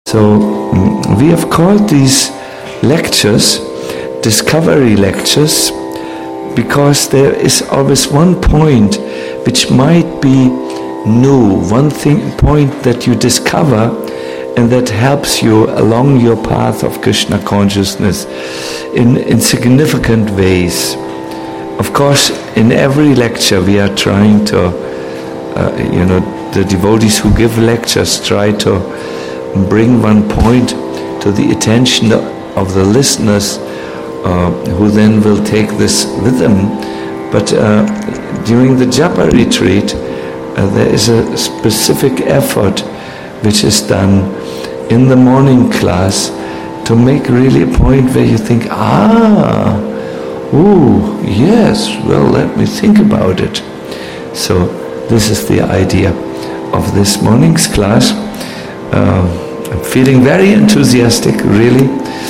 So we have called these lectures discovery lectures because there is always one point which might be new, point that you discover and that helps you along your path of Krishna consciousness in significant ways. Of course, in every lecture we are trying to, the devotees who give lectures try to bring one point to the attention of the listeners who then will take this with them. But during the Japa retreat, there is a specific effort which is done in the morning class to make really a point where you think, yes, well, let me think about it. So this is the idea of this morning's class. I'm feeling very enthusiastic, really,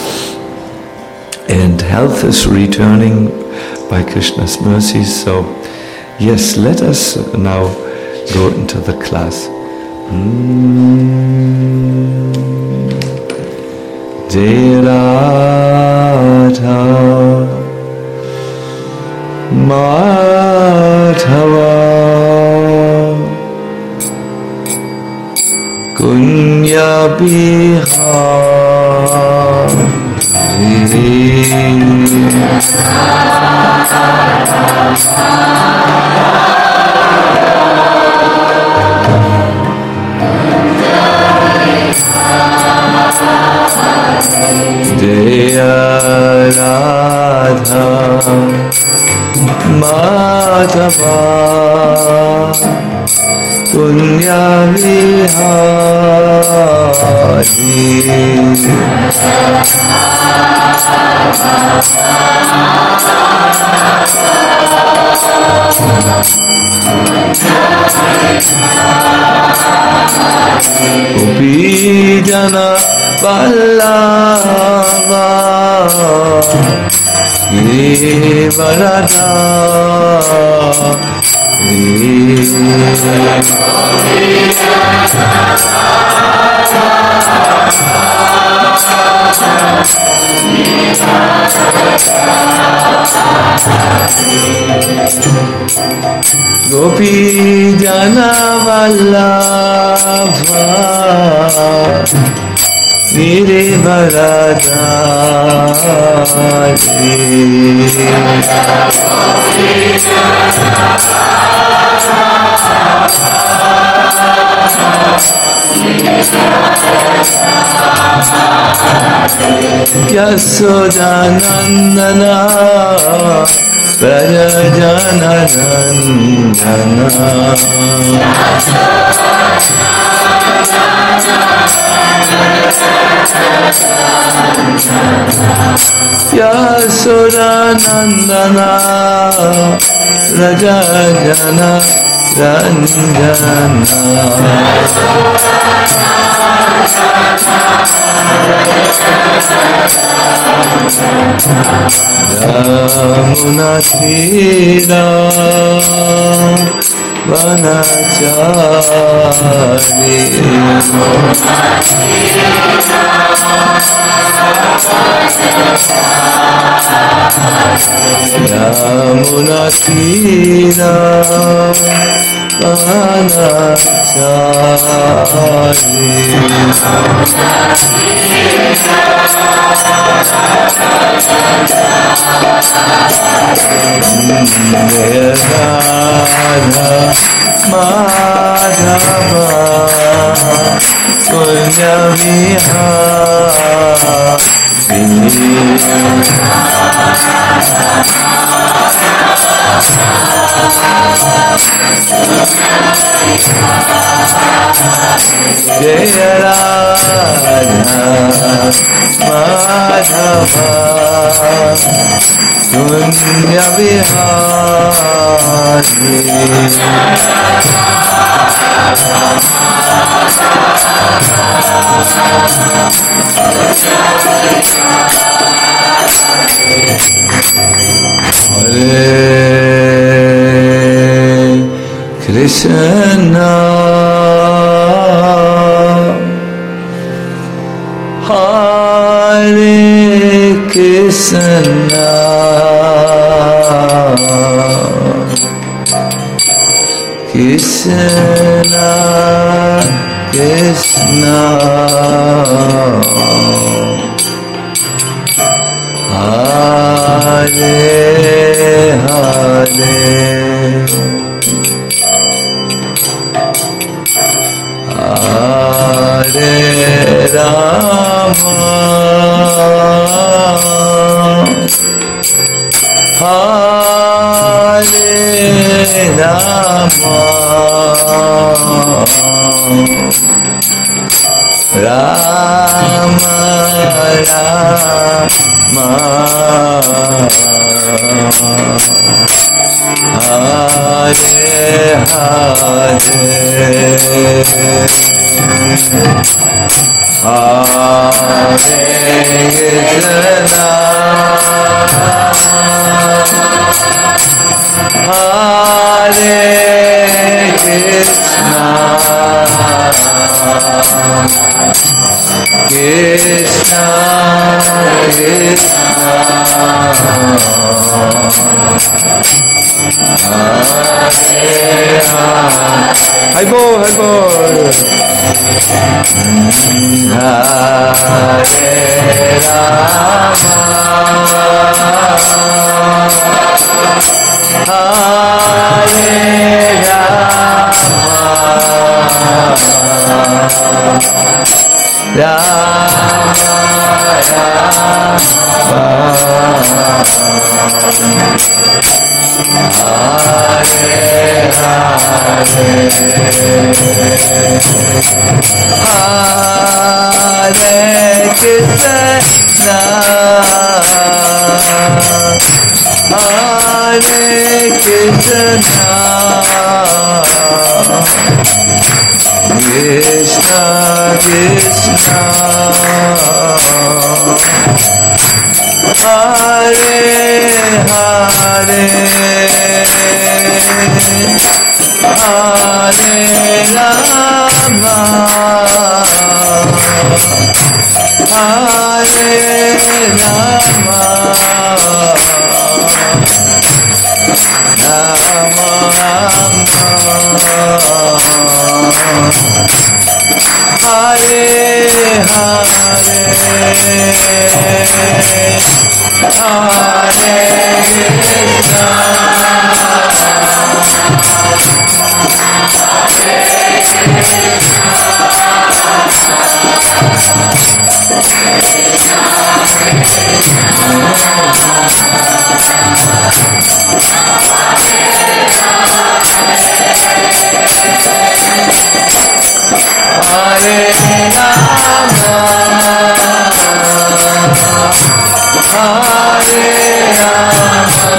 and health is returning by Krishna's mercy. So, yes, let us now go into the class. Jai Radha Madhava Kunya Bihari Jaya Radha Madhava Kunya Bihari Gopi Jana Vallabha Givarada Gopi Jana Vallabha Givarada Yasoda Nandana Prajana Nandana Yasoda Nandana Prajana Nandana Yamuna Tira Vanachari Yamuna Tira Vanachari Radha Madhava Kunya Bihari Jaya Radha Madhava Kunya Bihari Hare Krishna Hare Krishna, Krishna Krishna, Hare Hare, Hare Rama, Hare Rama, Rama Rama, Hare Hare, Hare Krishna, Hare Krishna, Krishna Krishna, Hare Hare. Hai bol, hai bol. Hare Rama, Hare Rama, Rama Hare Krishna, Hare Krishna, Krishna Krishna, Hare Hare, Hare Rama, Hare Rama, Rama Rama, Hare Hare, Hare Krishna, Hare Rama, Hare Rama,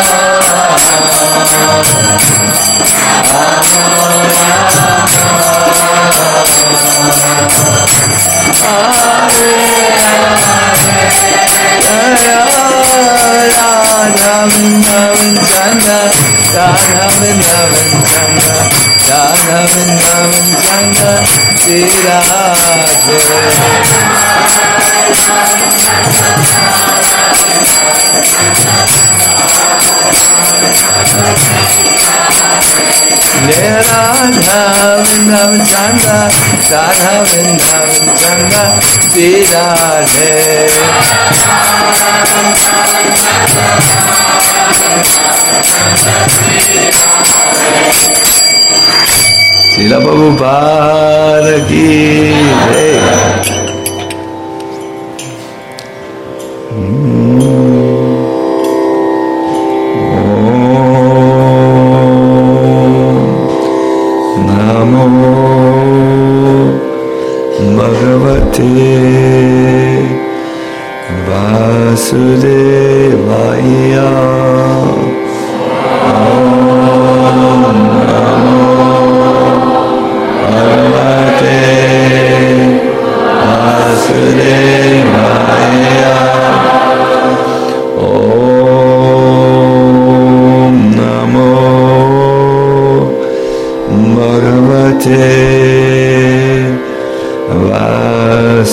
Srila Prabhupada ki jai. Namo Bhagavate Vasudevaya.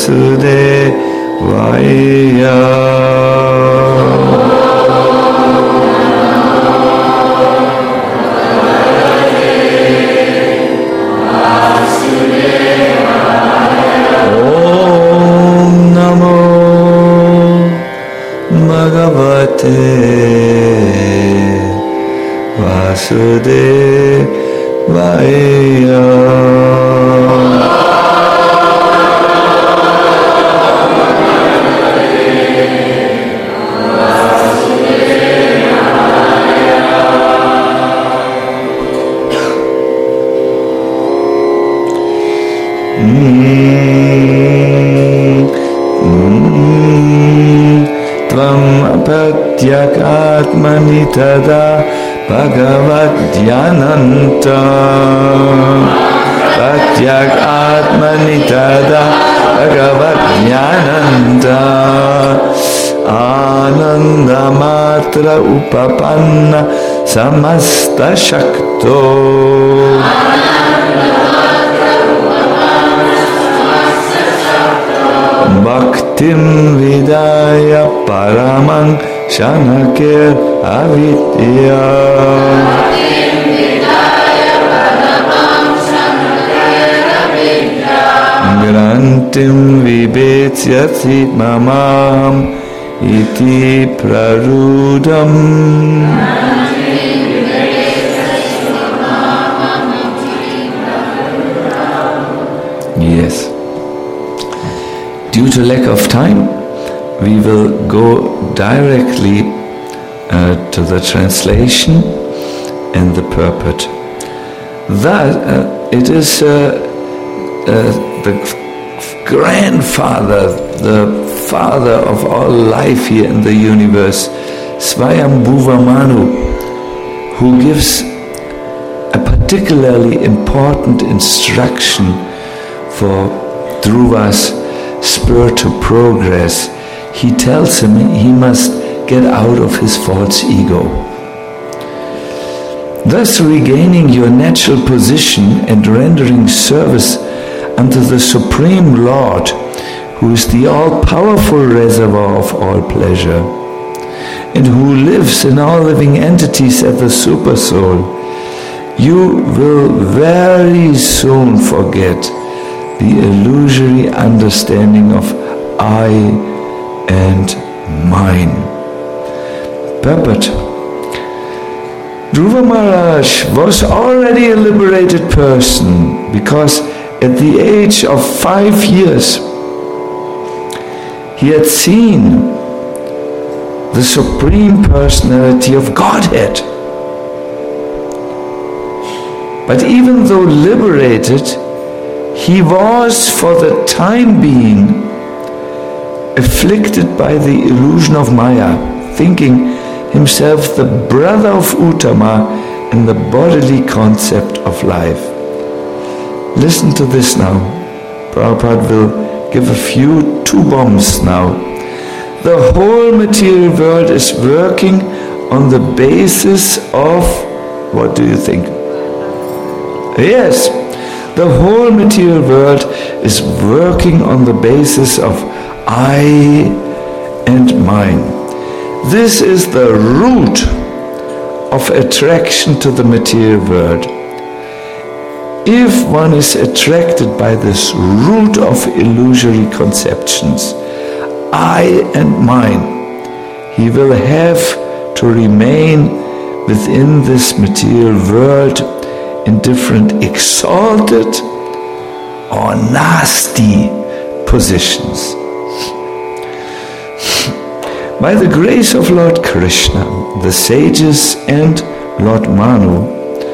Vasudevaya. Om Namo Bhagavate Vasudevaya. Tvam apatyak atmani tada bhagavat dhyananta. Apatyak atmani tada bhagavat dhyananta. Ananda matra upapanna samasta shakto. Bhaktim vidaya paramang shanakir avidya. Grantim vibetsyati mamam iti prarudam. Yes. Due to lack of time, we will go directly to the translation and the purport. That it is the grandfather, the father of all life here in the universe, Swayambhuva Manu, who gives a particularly important instruction for Dhruva's spiritual progress. He tells him he must get out of his false ego. Thus regaining your natural position and rendering service unto the Supreme Lord, who is the all-powerful reservoir of all pleasure, and who lives in all living entities as the Super-Soul, you will very soon forget the illusory understanding of I and mine. Purport. Dhruva Maharaj was already a liberated person because at the age of 5 years he had seen the Supreme Personality of Godhead. But even though liberated, he was for the time being afflicted by the illusion of Maya, thinking himself the brother of Uttama in the bodily concept of life. Listen to this now. Prabhupada will give two bombs now. The whole material world is working on the basis of, what do you think? Yes. The whole material world is working on the basis of I and mine. This is the root of attraction to the material world. If one is attracted by this root of illusory conceptions, I and mine, he will have to remain within this material world in different exalted or nasty positions. By the grace of Lord Krishna, the sages and Lord Manu,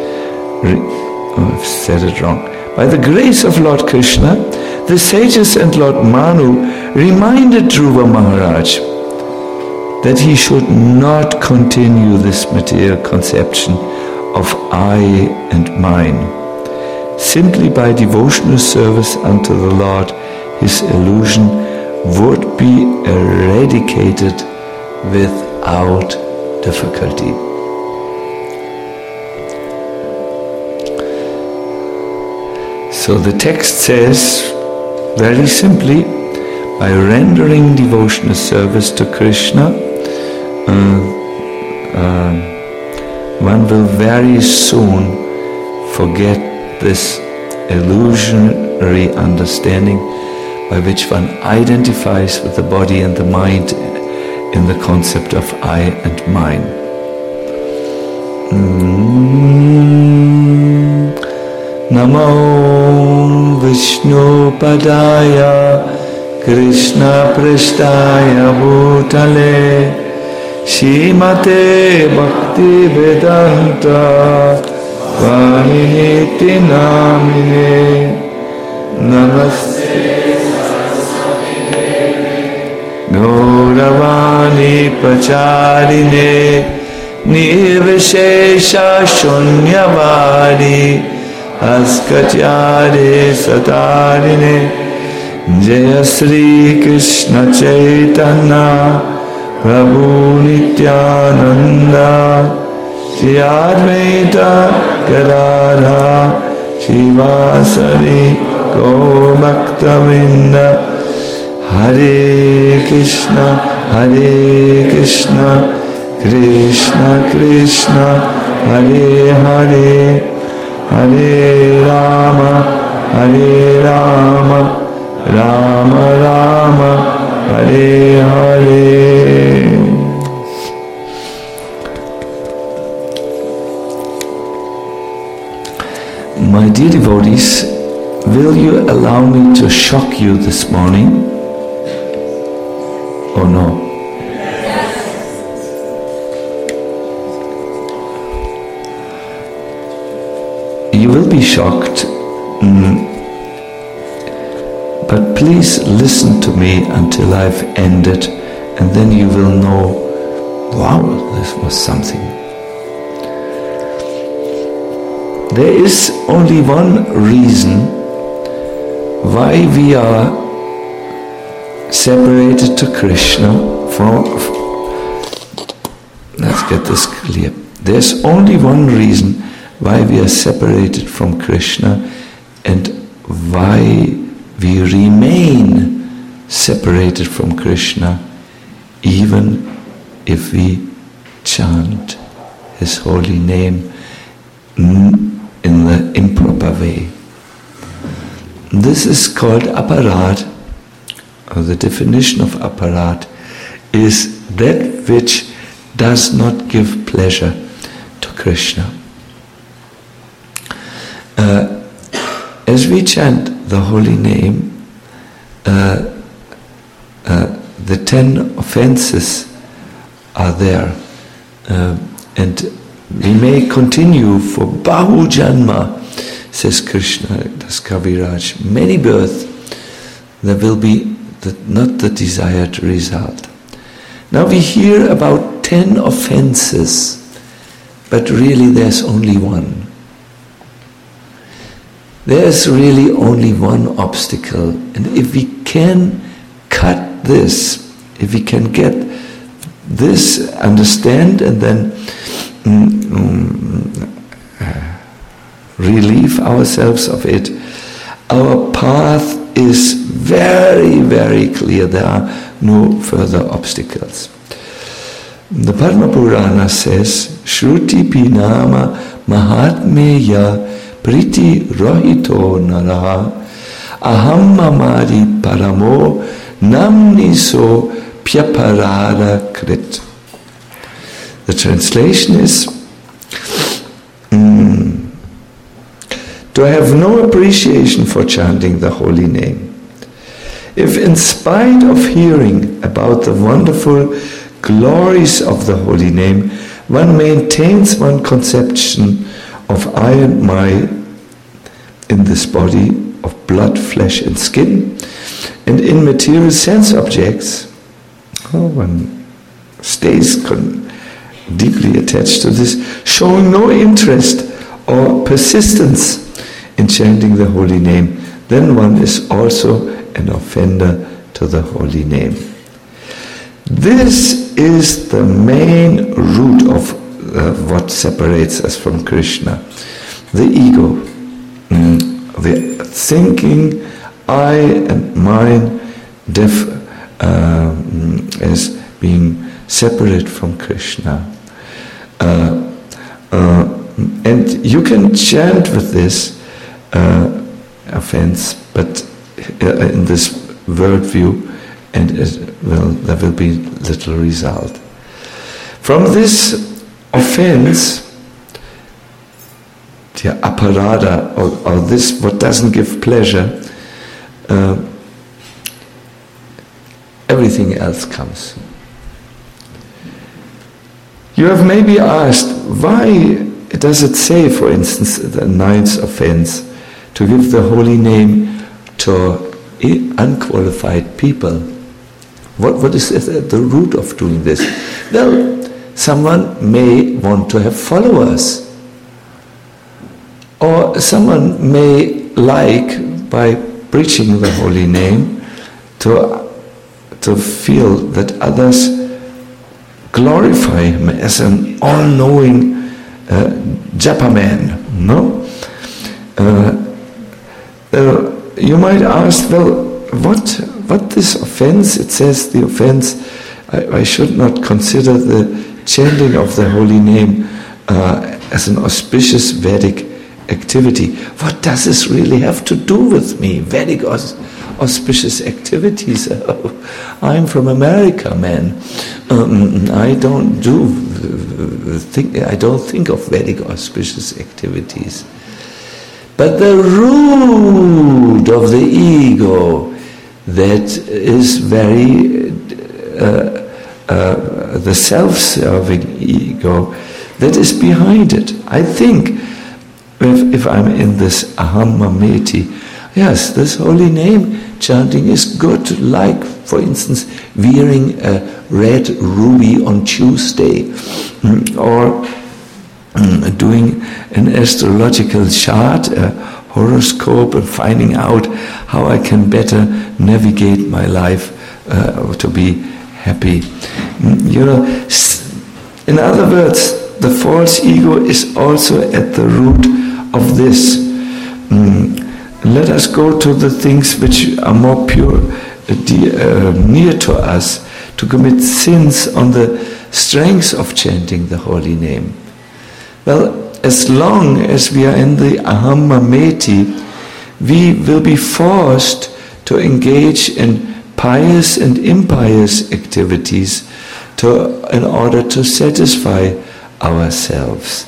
I've said it wrong. By the grace of Lord Krishna, the sages and Lord Manu reminded Dhruva Maharaj that he should not continue this material conception of I and mine. Simply by devotional service unto the Lord, his illusion would be eradicated without difficulty. So the text says, very simply, by rendering devotional service to Krishna, one will very soon forget this illusionary understanding by which one identifies with the body and the mind in the concept of I and mine. Namo Vishnu Padaya Krishna Prishtaya Bhutale Shrimate Bhakti Vedanta Vaniniti Namine Namaste Gauravani Pacharine Nirvishesha Shunyavadi Askatyare Satarine Jaya Sri Krishna Chaitanya Prabhu Nityananda Shri Advaita Gadadhara Shivasari Gaurabhaktavinda Hare Krishna Krishna Krishna Hare Hare Hare Rama Rama Rama Hare Hare. My dear devotees, will you allow me to shock you this morning? Or no? You will be shocked, but please listen to me until I've ended, and then you will know, wow, this was something. There is only one reason why we are separated to Krishna from... Let's get this clear. There's only one reason why we are separated from Krishna and why we remain separated from Krishna even if we chant His holy name in the improper way. This is called aparad, or the definition of aparad is that which does not give pleasure to Krishna. As we chant the holy name, the 10 offenses are there, and we may continue for Bahu Janma, says Krishna, Das Kaviraj, many births, there will be not the desired result. Now we hear about 10 offenses, but really there's only one. There's really only one obstacle, and if we can cut this, if we can get this, understand, and then relieve ourselves of it, our path is very, very clear. There are no further obstacles. The Padma Purana says, Shruti Pinama Mahatmeya Priti Rohito Naraha Aham Mamadi Paramo Namniso Pyaparada Krit. The translation is, to have no appreciation for chanting the holy name. If in spite of hearing about the wonderful glories of the holy name, one maintains one conception of I and my in this body of blood, flesh and skin, and in material sense objects, one stays deeply attached to this, showing no interest or persistence in chanting the holy name, then one is also an offender to the holy name. This is the main root of what separates us from Krishna. The ego, the thinking I and mine as being separate from Krishna. And you can chant with this offense, but in this worldview, and there will be little result. From this offense, the aparada, or this what doesn't give pleasure, everything else comes. You have maybe asked, why does it say, for instance, the 9th offense, to give the holy name to unqualified people? What is at the root of doing this? Well, someone may want to have followers. Or someone may like, by preaching the holy name, to feel that others glorify him as an all-knowing japa man. No? You might ask, well, what this offense? It says the offense, I should not consider the chanting of the holy name as an auspicious Vedic activity. What does this really have to do with me? Vedic auspicious activities. I'm from America, man. I don't think of Vedic auspicious activities. But the root of the ego, that is very the self-serving ego, that is behind it. I think if I'm in this aham mameti, yes, this holy name chanting is good, like, for instance, wearing a red ruby on Tuesday, or doing an astrological chart, a horoscope, and finding out how I can better navigate my life to be happy. In other words, the false ego is also at the root of this. Let us go to the things which are more pure, near to us, to commit sins on the strength of chanting the holy name. Well, as long as we are in the aham mameti, we will be forced to engage in pious and impious activities in order to satisfy ourselves.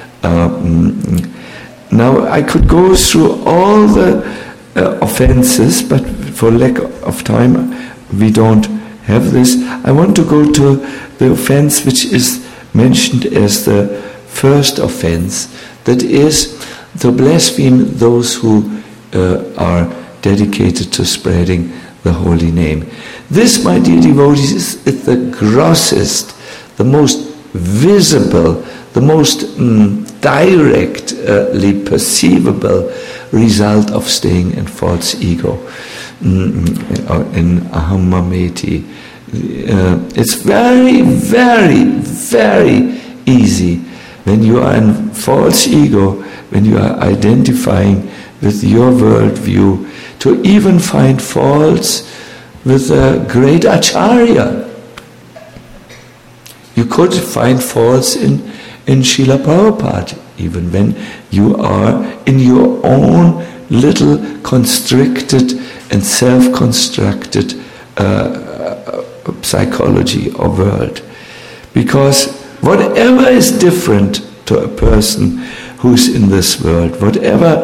Now, I could go through all the offenses, but for lack of time, we don't have this. I want to go to the offense which is mentioned as the first offense, that is to blaspheme those who are dedicated to spreading the holy name. This, my dear devotees, is the grossest, the most visible, the most directly perceivable result of staying in false ego, in aham mameti. It's very, very, very easy when you are in false ego, when you are identifying with your worldview, to even find faults with a great acharya. You could find faults in Srila Prabhupada, even when you are in your own little constricted and self-constructed psychology or world. Because whatever is different to a person who's in this world, whatever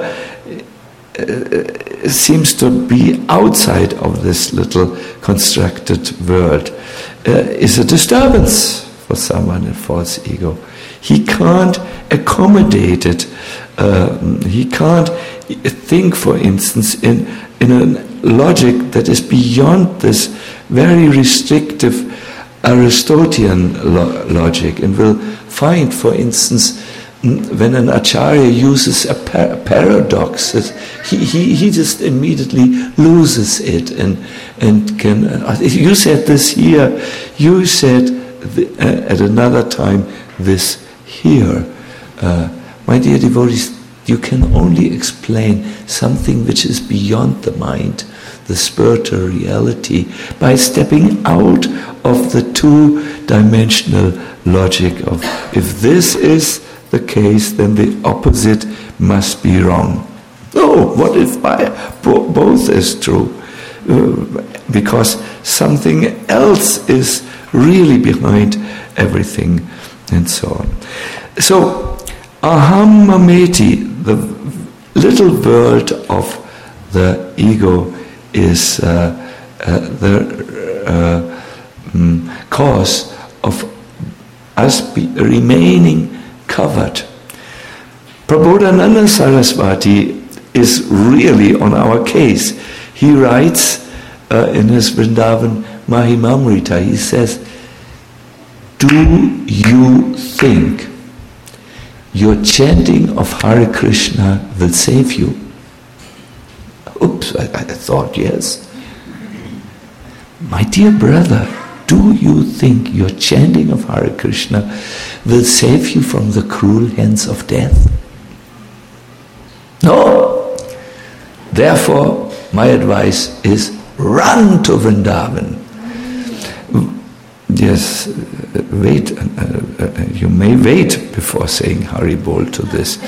seems to be outside of this little constructed world, is a disturbance for someone in false ego. He can't accommodate it. He can't think, for instance, in a logic that is beyond this very restrictive Aristotelian logic, and will find, for instance, when an acharya uses a paradox, he just immediately loses it and can. You said this here. You said at another time this here. My dear devotees, you can only explain something which is beyond the mind, the spiritual reality by stepping out of the two-dimensional logic of, if this is the case, then the opposite must be wrong. No, what if both is true? Because something else is really behind everything, and so on. So, aham mameti, the little world of the ego, is the cause of us remaining covered. Prabodhananda Saraswati is really on our case. He writes in his Vrindavan Mahimamrita, he says, do you think your chanting of Hare Krishna will save you? Oops, I thought yes. My dear brother, do you think your chanting of Hare Krishna will save you from the cruel hands of death? No. Therefore, my advice is run to Vrindavan. Yes, wait. You may wait before saying Haribol to this.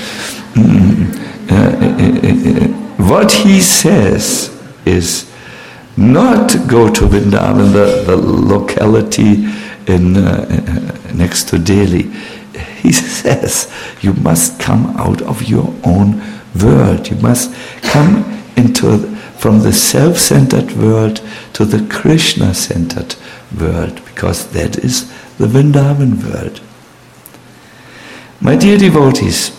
What he says is not go to Vrindavan, the locality in next to Delhi. He says you must come out of your own world. You must come from the self-centered world to the Krishna-centered world, because that is the Vrindavan world. My dear devotees,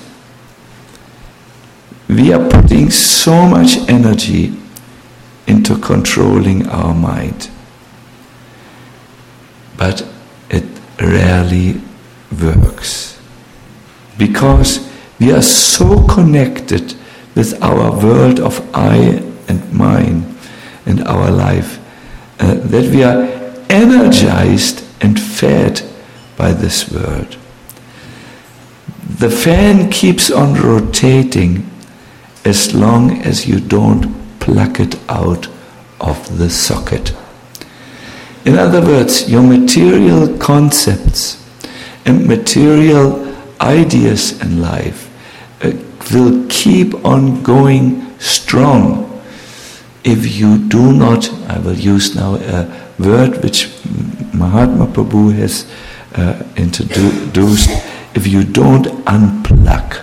we are putting so much energy into controlling our mind, but it rarely works, because we are so connected with our world of I and mine and our life that we are energized and fed by this world. The fan keeps on rotating as long as you don't pluck it out of the socket. In other words, your material concepts and material ideas in life will keep on going strong if you do not, I will use now a word which Mahatma Prabhu has introduced, if you don't unplug.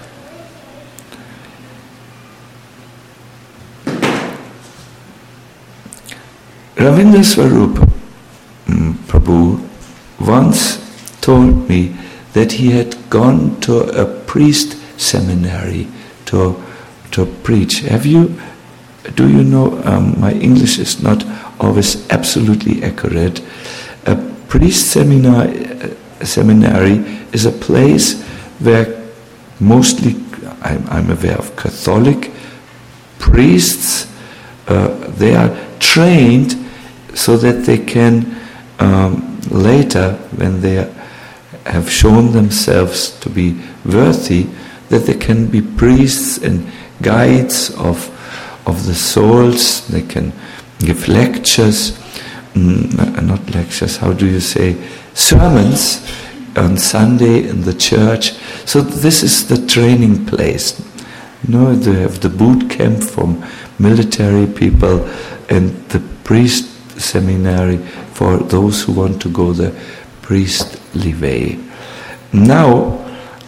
Ravindra Swarup Prabhu once told me that he had gone to a priest seminary to preach. Do you know, my English is not always absolutely accurate. A priest seminary is a place where mostly, I'm aware of Catholic priests, they are trained so that they can later, when they have shown themselves to be worthy, that they can be priests and guides of the souls. They can give lectures, not lectures, how do you say, sermons on Sunday in the church. So this is the training place. They have the boot camp from military people and the priest seminary for those who want to go the priestly way. Now,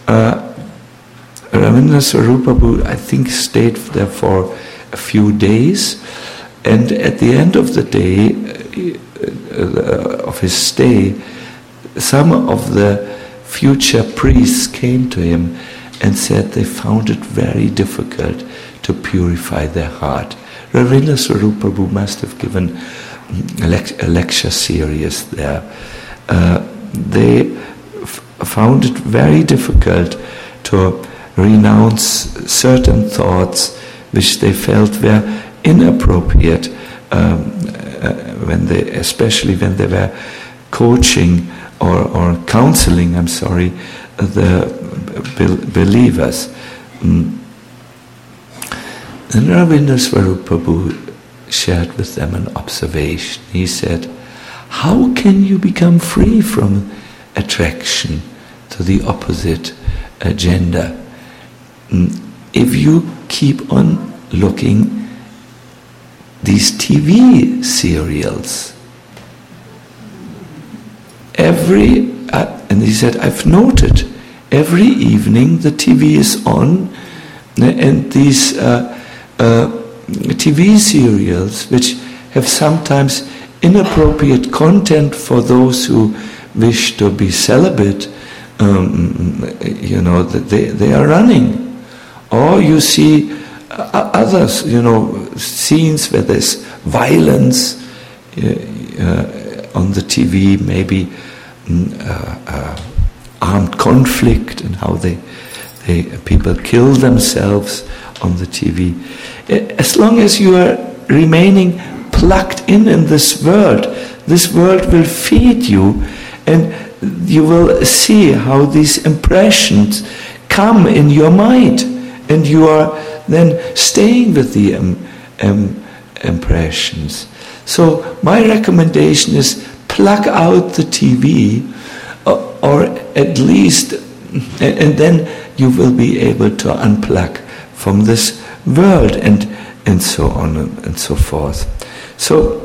Ravindra Swarupa Prabhu, I think, stayed there for a few days, and at the end of the day, of his stay, some of the future priests came to him and said they found it very difficult to purify their heart. Ravindra Swarupa Prabhu must have given a lecture series there. They found it very difficult to renounce certain thoughts which they felt were inappropriate, especially when they were coaching or counseling, the believers. And Ravindra Swarupa Prabhu shared with them an observation. He said, how can you become free from attraction to the opposite gender if you keep on looking these TV serials? And he said, I've noted every evening the TV is on, and these TV serials, which have sometimes inappropriate content for those who wish to be celibate, they are running. Or you see others, scenes where there's violence on the TV, maybe armed conflict and how people kill themselves on the TV. As long as you are remaining plugged in this world will feed you, and you will see how these impressions come in your mind, and you are then staying with the impressions. So my recommendation is plug out the TV, or at least, and then you will be able to unplug from this world, and so on and so forth. So,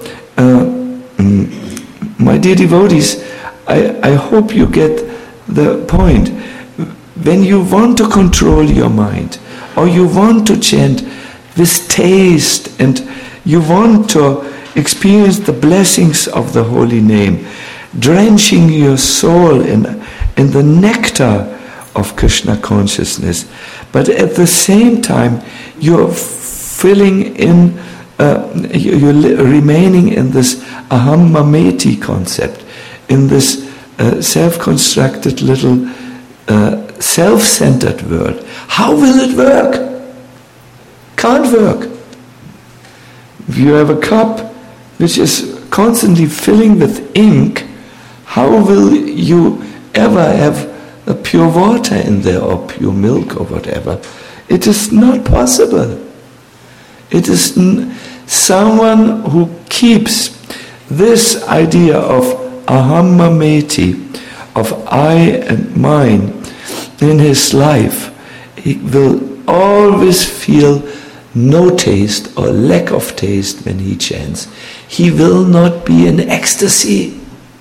my dear devotees, I hope you get the point. When you want to control your mind, or you want to chant with taste, and you want to experience the blessings of the holy name, drenching your soul in the nectar of Krishna consciousness, but at the same time you're filling in, you're remaining in this aham mameti concept, in this self-constructed little self-centered world. How will it work? Can't work. If you have a cup which is constantly filling with ink, how will you ever have a pure water in there, or pure milk, or whatever? It is not possible. It is someone who keeps this idea of aham mameti, of I and mine, in his life. He will always feel no taste or lack of taste when he chants. He will not be in ecstasy.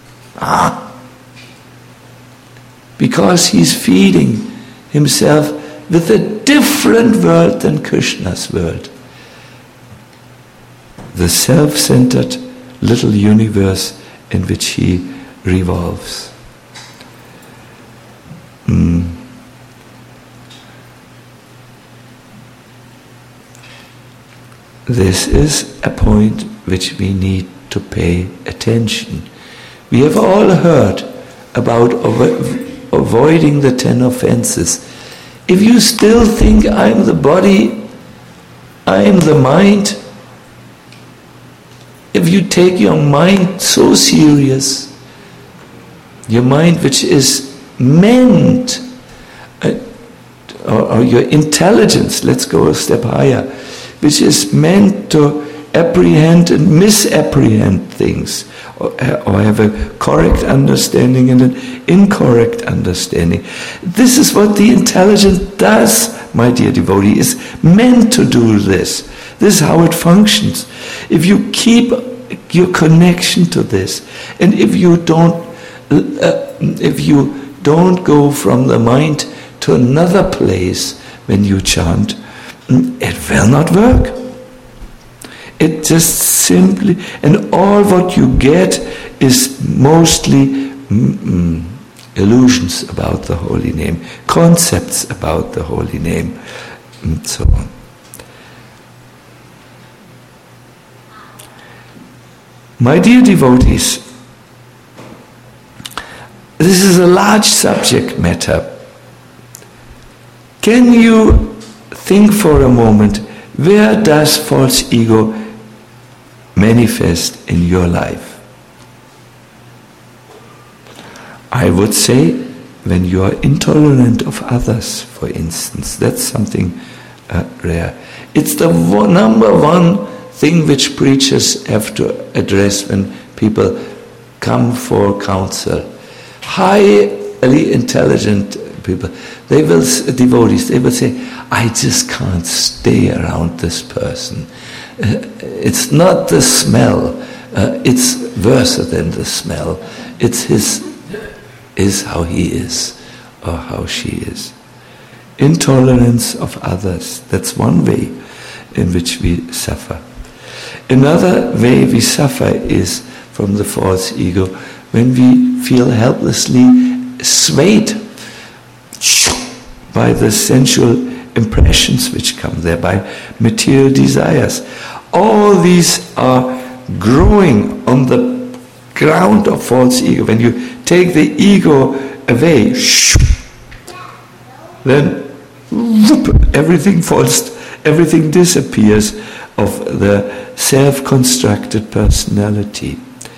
Because he's feeding himself with a different world than Krishna's world. The self-centered little universe in which he revolves. This is a point which we need to pay attention. We have all heard about avoiding the 10 offenses. If you still think I'm the body, I'm the mind, if you take your mind so serious, your mind which is meant, or your intelligence, let's go a step higher, which is meant to apprehend and misapprehend things, or have a correct understanding and an incorrect understanding. This is what the intelligence does, my dear devotee, is meant to do this. This is how it functions. If you keep your connection to this, and if you don't go from the mind to another place when you chant, it will not work. It just simply, and all what you get is mostly illusions about the holy name, concepts about the holy name, and so on. My dear devotees, this is a large subject matter. Can you think for a moment, where does false ego manifest in your life? I would say when you are intolerant of others, for instance. That's something rare. It's the number one thing which preachers have to address when people come for counsel. Highly intelligent people, devotees, they will say, I just can't stay around this person. It's not the smell, it's worse than the smell. It's is how he is or how she is. Intolerance of others, that's one way in which we suffer. Another way we suffer is from the false ego when we feel helplessly swayed by the sensual impressions which come there, by material desires. All these are growing on the ground of false ego. When you take the ego away, then everything disappears of the self-constructed personality.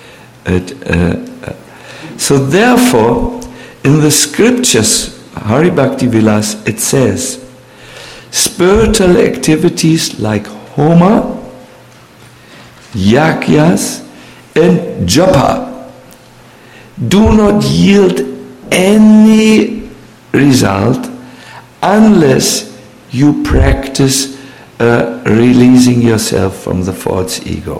So therefore, in the scriptures, Hari Bhakti Vilas, it says, spiritual activities like Homa, Yagyas, and Japa do not yield any result unless you practice releasing yourself from the false ego.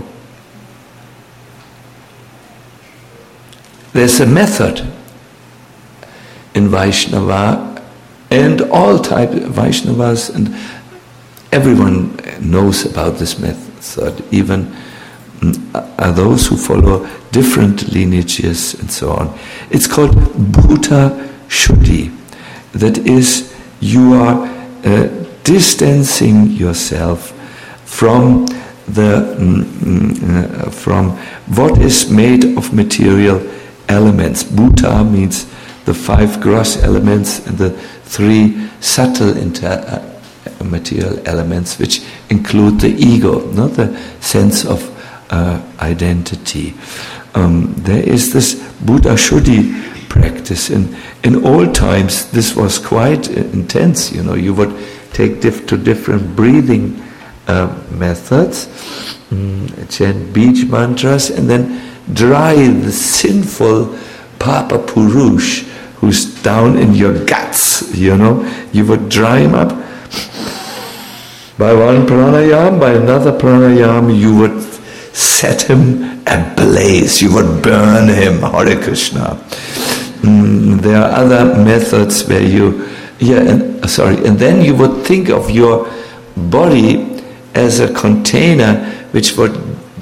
There's a method in Vaishnava, and all types of Vaishnavas, and everyone knows about this method, even those who follow different lineages and so on. It's called Bhuta Shuddhi. That is, you are distancing yourself from from what is made of material elements. Bhuta means the 5 gross elements and the 3 subtle material elements, which include the ego, not the sense of identity. There is this Bhuta Shuddhi practice. In old times, this was quite intense. You would take to different breathing methods, chant beach mantras, and then dry the sinful Papa Purush who's down in your guts. You would dry him up by one pranayam, by another pranayam. You would set him ablaze. You would burn him. Hare Krishna. There are other methods where and then you would think of your body as a container which would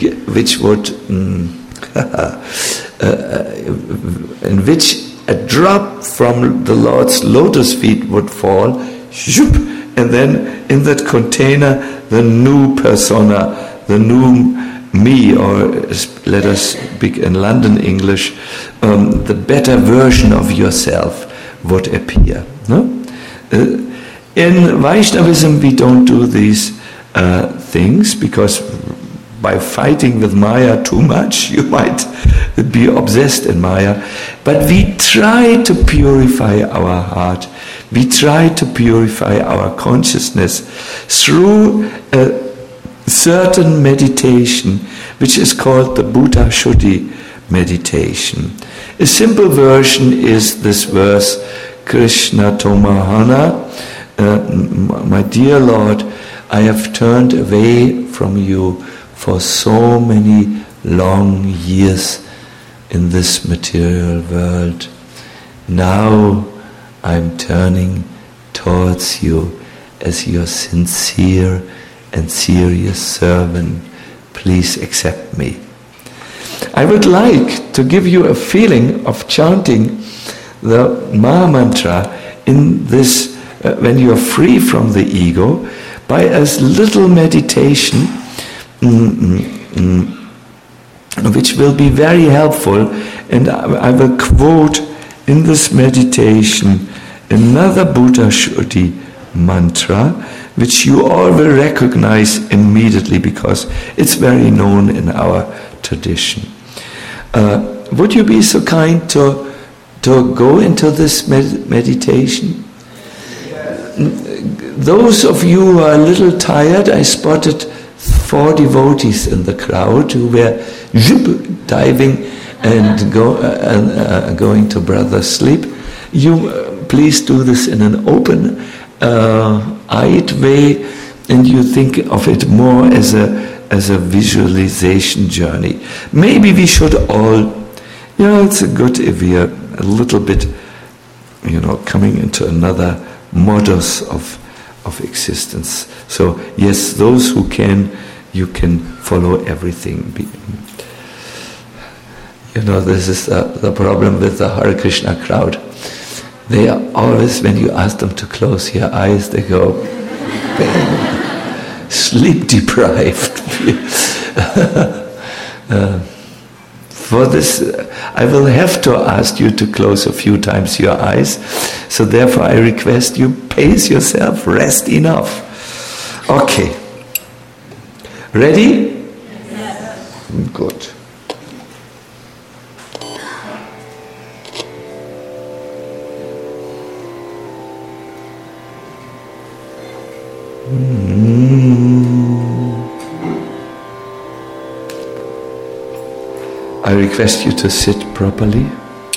in which a drop from the Lord's lotus feet would fall, and then in that container the new persona, the new me, or let us speak in London English, the better version of yourself would appear. No? In Vaishnavism we don't do these things, because by fighting with Maya too much you might be obsessed in Maya. But we try to purify our heart, we try to purify our consciousness through a certain meditation which is called the Bhuta Shuddhi meditation. A simple version is this verse, Krishna Tomahana, my dear Lord, I have turned away from you for so many long years in this material world. Now I'm turning towards you as your sincere and serious servant. Please accept me. I would like to give you a feeling of chanting the Maha Mantra in this, when you are free from the ego, by a little meditation which will be very helpful. And I will quote in this meditation another Bhuta Shuddhi mantra, which you all will recognize immediately because it's very known in our tradition. Would you be so kind to go into this meditation? Those of you who are a little tired, I spotted 4 devotees in the crowd who were diving and going to brother's sleep. You please do this in an open-eyed way, and you think of it more as a visualization journey. Maybe we should all, it's good if we are a little bit, coming into another modus of existence. So yes, those who can, you can follow everything. This is the problem with the Hare Krishna crowd. They are always, when you ask them to close your eyes, they go, sleep deprived. For this, I will have to ask you to close a few times your eyes. So therefore I request you, pace yourself, rest enough. Okay. Ready? Yes. Good. I request you to sit properly.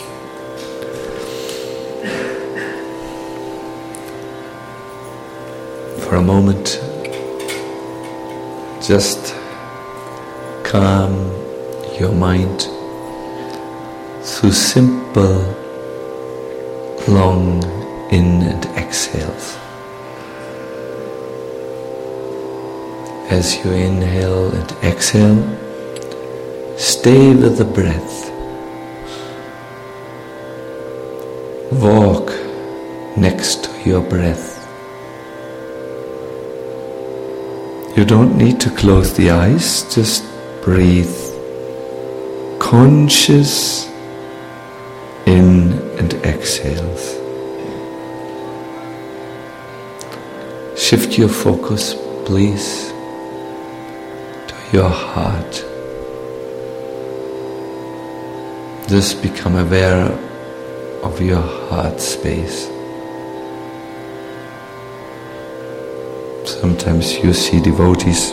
For a moment, just calm your mind through simple, long in and exhales. As you inhale and exhale, stay with the breath. Walk next to your breath. You don't need to close the eyes, just breathe. Conscious in and exhales. Shift your focus, please, to your heart. Just become aware of your heart space. Sometimes you see devotees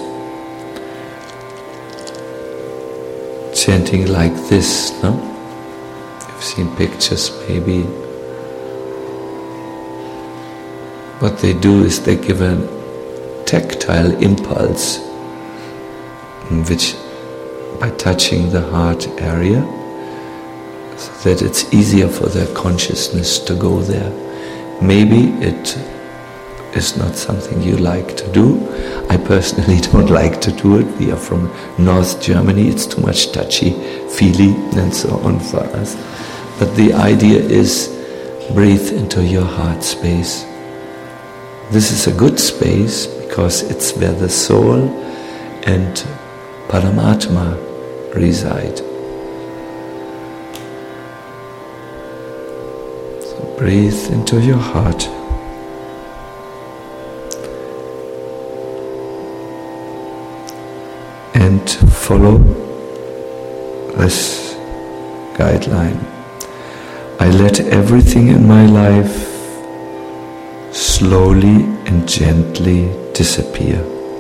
chanting like this, no? You've seen pictures maybe. What they do is they give a tactile impulse, which by touching the heart area, so that it's easier for their consciousness to go there. Maybe it is not something you like to do. I personally don't like to do it. We are from North Germany. It's too much touchy-feely and so on for us. But the idea is breathe into your heart space. This is a good space because it's where the soul and Paramatma reside. So breathe into your heart. And follow this guideline. I let everything in my life slowly and gently disappear.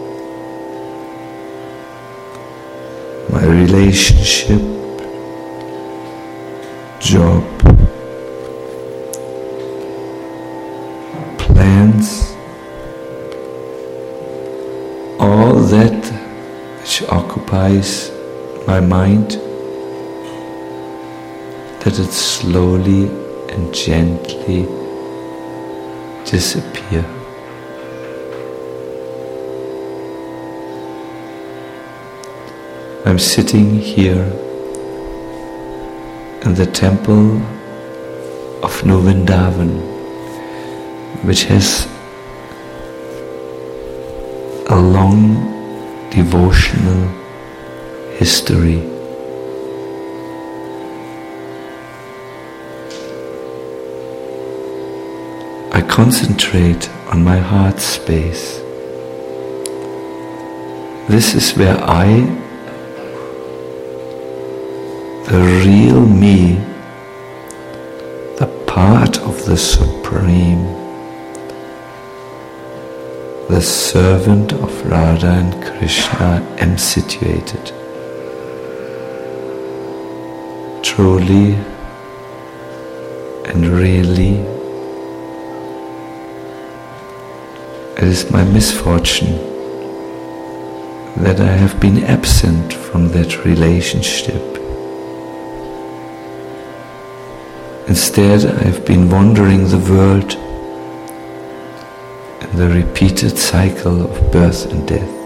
My relationship, job, plans, all that which occupies my mind, that it slowly and gently disappear. I'm sitting here in the temple of New Vrindavan, which has a long devotional history. I concentrate on my heart space. This is where the real me, the part of the Supreme, the servant of Radha and Krishna, am situated. Truly and really, it is my misfortune that I have been absent from that relationship. Instead, I have been wandering the world in the repeated cycle of birth and death.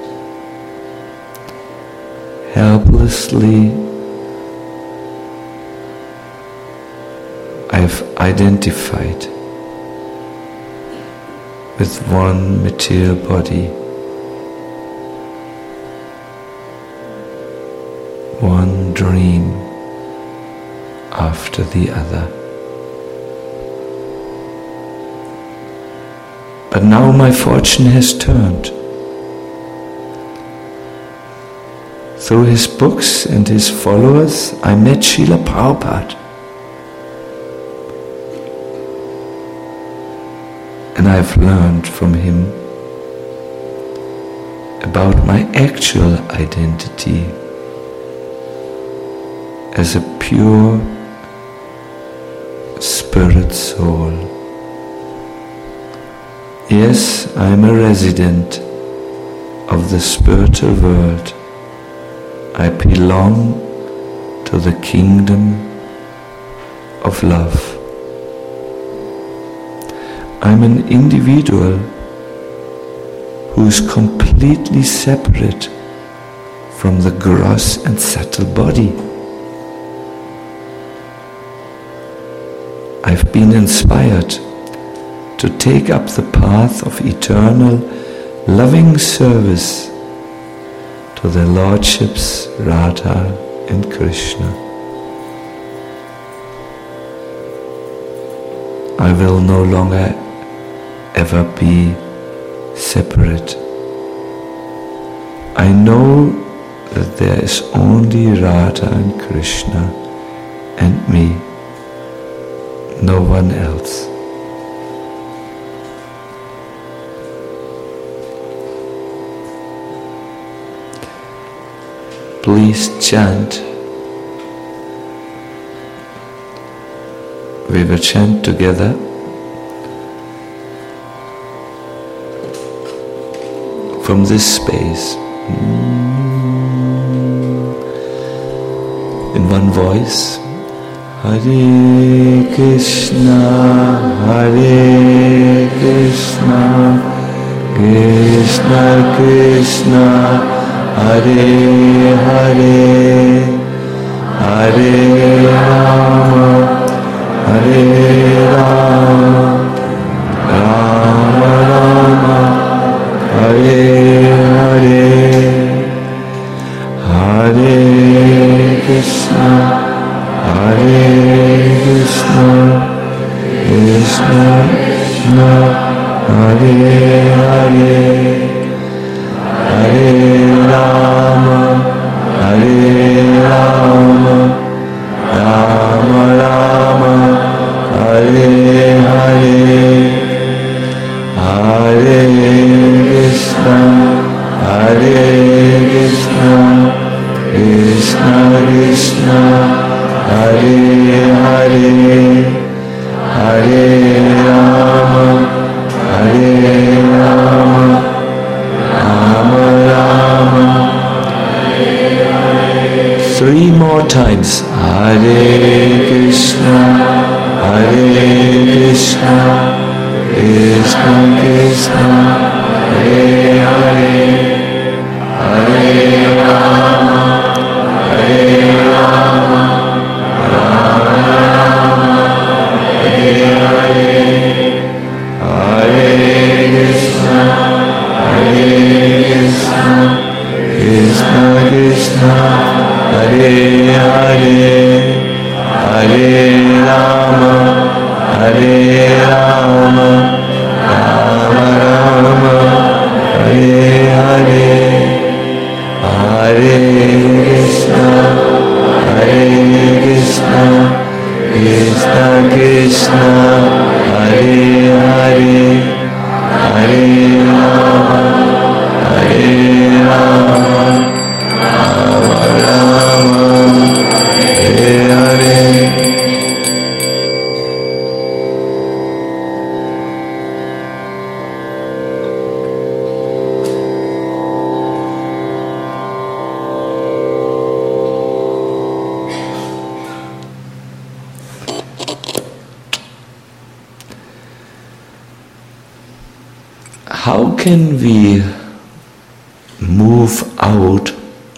Helplessly, I have identified with one material body, one dream after the other. But now my fortune has turned. Through his books and his followers, I met Srila Prabhupada. And I've learned from him about my actual identity as a pure spirit soul. Yes, I am a resident of the spiritual world. I belong to the kingdom of love. I'm an individual who is completely separate from the gross and subtle body. I've been inspired to take up the path of eternal, loving service to their lordships Radha and Krishna. I will no longer ever be separate. I know that there is only Radha and Krishna and me, no one else. Please chant. We will chant together. From this space, in one voice, Hare Krishna, Hare Krishna, Krishna Krishna, Hare Hare, Hare Rama, Hare Rama, Rama Rama, Hare Hare, Hare Krishna, Hare Krishna, Krishna Krishna, Hare Hare, Hare Rama, Hare Rama, Rama Rama, Hare Hare, Hare Krishna, Hare Krishna, Krishna Krishna, Hare Hare, Hare Rama, Hare Rama, Rama Rama. Three more times. Hare Krishna, Hare Krishna, Krishna Krishna, Hare Hare, Hare Rama, Hare Rama, Rama Rama, Hare Hare, Hare Krishna, Hare Krishna, Krishna Krishna, Hare Hare, Hare Rama, Hare Rama, Rama Rama, Hare Hare, Hare Krishna, Hare Krishna, Krishna Krishna, Hare Hare, Hare Rama. how can we move out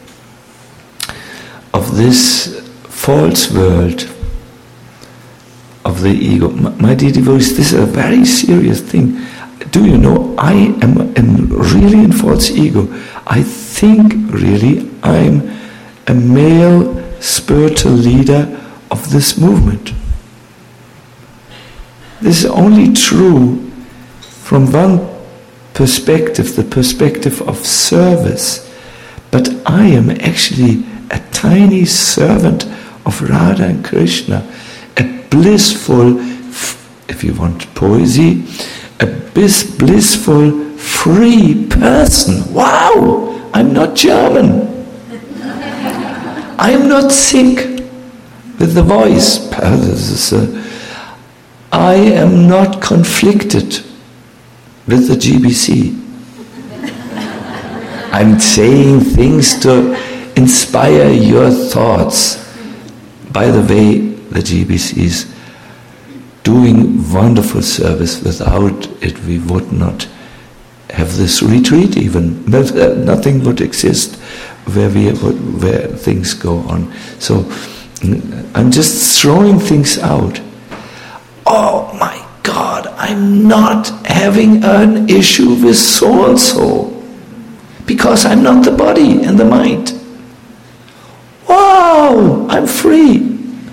of this false world of the ego? My dear devotees, this is a very serious thing. Do you know, I am really in false ego. I think really I'm a male spiritual leader of this movement. This is only true from one perspective, the perspective of service. But I am actually a tiny servant of Radha and Krishna, a blissful, if you want poesy, a blissful, free person. Wow! I'm not German. I'm not sick with the voice. I am not conflicted with the GBC. I'm saying things to inspire your thoughts. By the way, the GBC is doing wonderful service. Without it, we would not have this retreat even. Nothing would exist where things go on. So I'm just throwing things out. Oh my God, I'm not having an issue with so-and-so because I'm not the body and the mind. Wow, I'm free.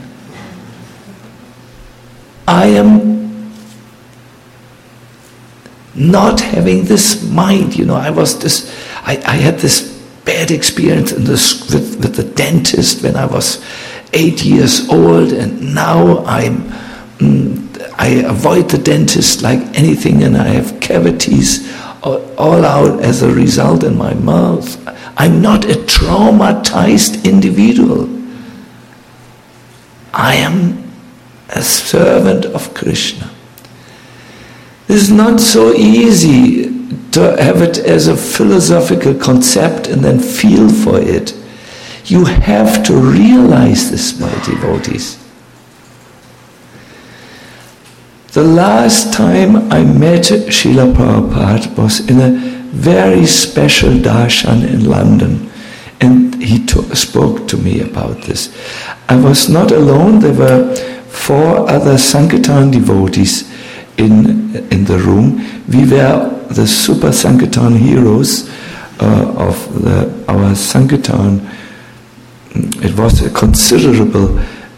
I am not having this mind, I had this bad experience with the dentist when I was 8 years old, and now I avoid the dentist like anything, and I have cavities all out as a result in my mouth. I'm not a traumatized individual. I am a servant of Krishna. This is not so easy to have it as a philosophical concept and then feel for it. You have to realize this, my devotees. The last time I met Srila Prabhupada was in a very special darshan in London, and he spoke to me about this. I was not alone. There were 4 other Sankirtan devotees in the room. We were the super Sankirtan heroes of our Sankirtan. It was a considerable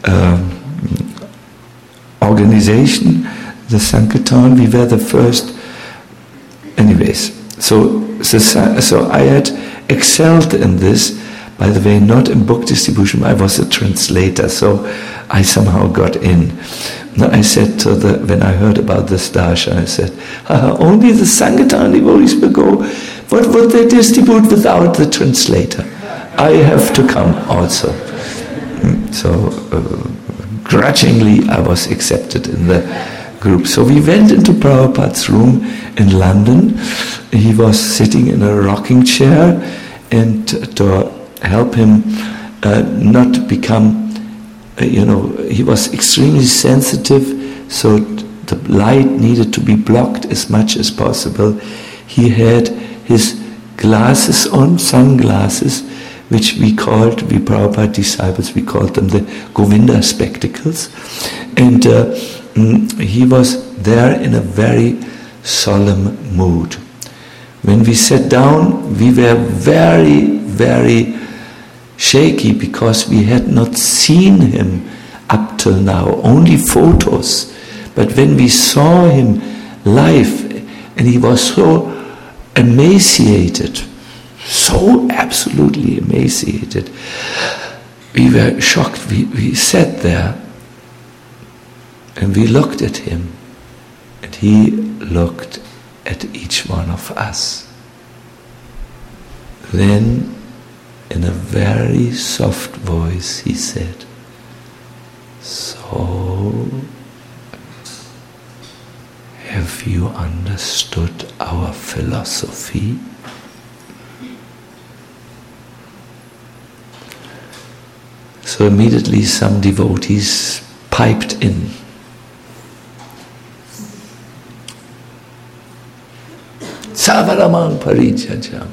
organization, the Sankirtan. We were the first. Anyways, so I had excelled in this. By the way, not in book distribution. I was a translator, so I somehow got in. Now I said when I heard about this darshan, I said, only the Sankirtan devotees will go. What would they distribute without the translator? I have to come also. So grudgingly, I was accepted in the group. So we went into Prabhupada's room in London. He was sitting in a rocking chair, and to help him not become, he was extremely sensitive, so the light needed to be blocked as much as possible. He had his glasses on, sunglasses, which we Prabhupada disciples, we called them the Govinda spectacles. And he was there in a very solemn mood. When we sat down, we were very, very shaky because we had not seen him up till now, only photos. But when we saw him live, and he was so emaciated, so absolutely emaciated, we were shocked. We sat there and we looked at him, and he looked at each one of us. Then, in a very soft voice, he said, "So, have you understood our philosophy?" So immediately some devotees piped in. Savaramang parijajam.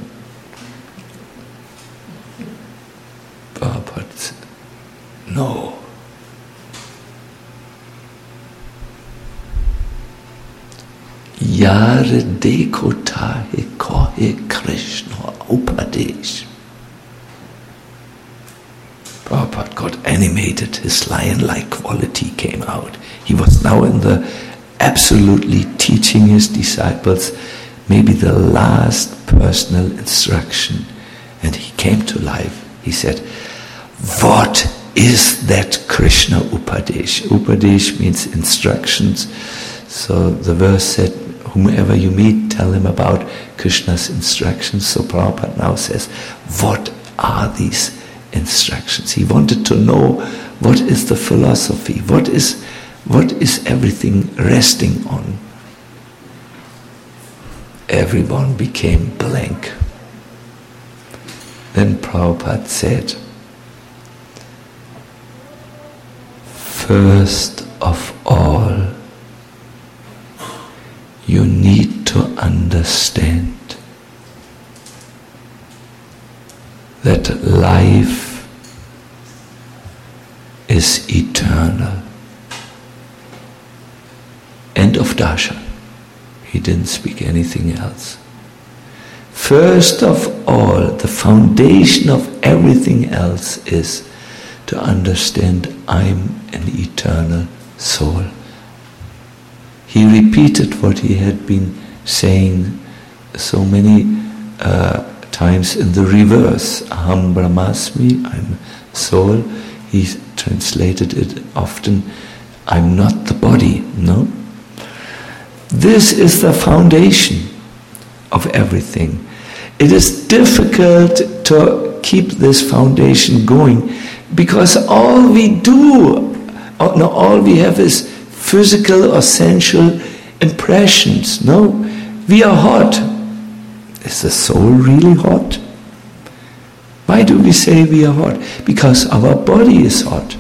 Prabhupada said, no. Yare dekho tahe kohe Krishna upadesh. Prabhupada got animated, his lion-like quality came out. He was now in the absolutely teaching his disciples maybe the last personal instruction. And he came to life. He said, what is that Krishna Upadesh? Upadesh means instructions. So the verse said, whomever you meet, tell him about Krishna's instructions. So Prabhupada now says, what are these instructions? He wanted to know what is the philosophy, what is everything resting on. Everyone became blank. Then Prabhupada said, first of all, you need to understand that life is eternal. End of darshan. He didn't speak anything else. First of all, the foundation of everything else is to understand I'm an eternal soul. He repeated what he had been saying so many times in the reverse. Aham Brahmasmi, I'm soul. He translated it often, I'm not the body. No? This is the foundation of everything. It is difficult to keep this foundation going because all we do, all we have is physical or sensual impressions. No, we are hot. Is the soul really hot? Why do we say we are hot? Because our body is hot.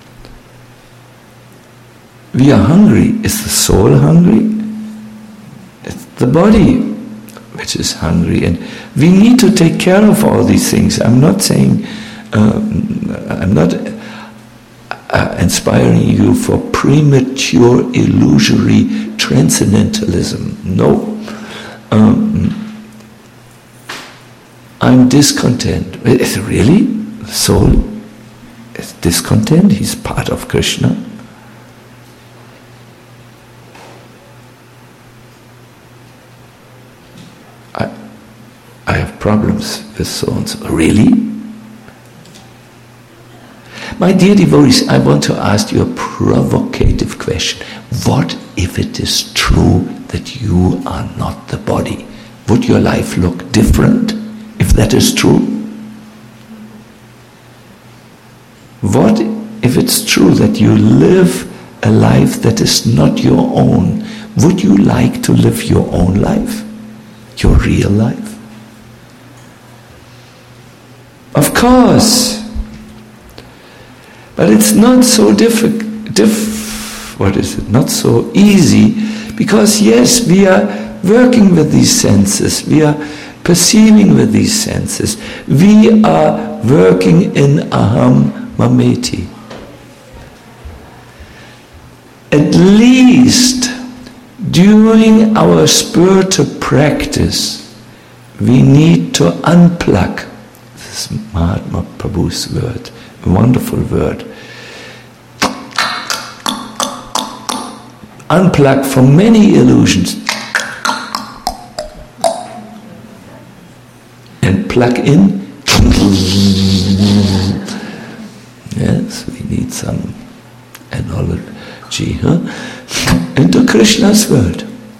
We are hungry. Is the soul hungry? It's the body which is hungry, and we need to take care of all these things. I'm not saying, I'm not inspiring you for premature, illusory transcendentalism. No. I'm discontent. Is it really? The soul is discontent? He's part of Krishna. I have problems with so-and-so. Really? My dear devotees, I want to ask you a provocative question. What if it is true that you are not the body? Would your life look different if that is true? What if it's true that you live a life that is not your own? Would you like to live your own life? Your real life? Of course. But it's not so not so easy, because yes, we are working with these senses, we are perceiving with these senses, we are working in aham mameti. At least during our spiritual practice, we need to unplug. This is Mahatma Prabhu's word, a wonderful word. Unplug from many illusions and plug in. Yes, we need some analogy, into Krishna's word.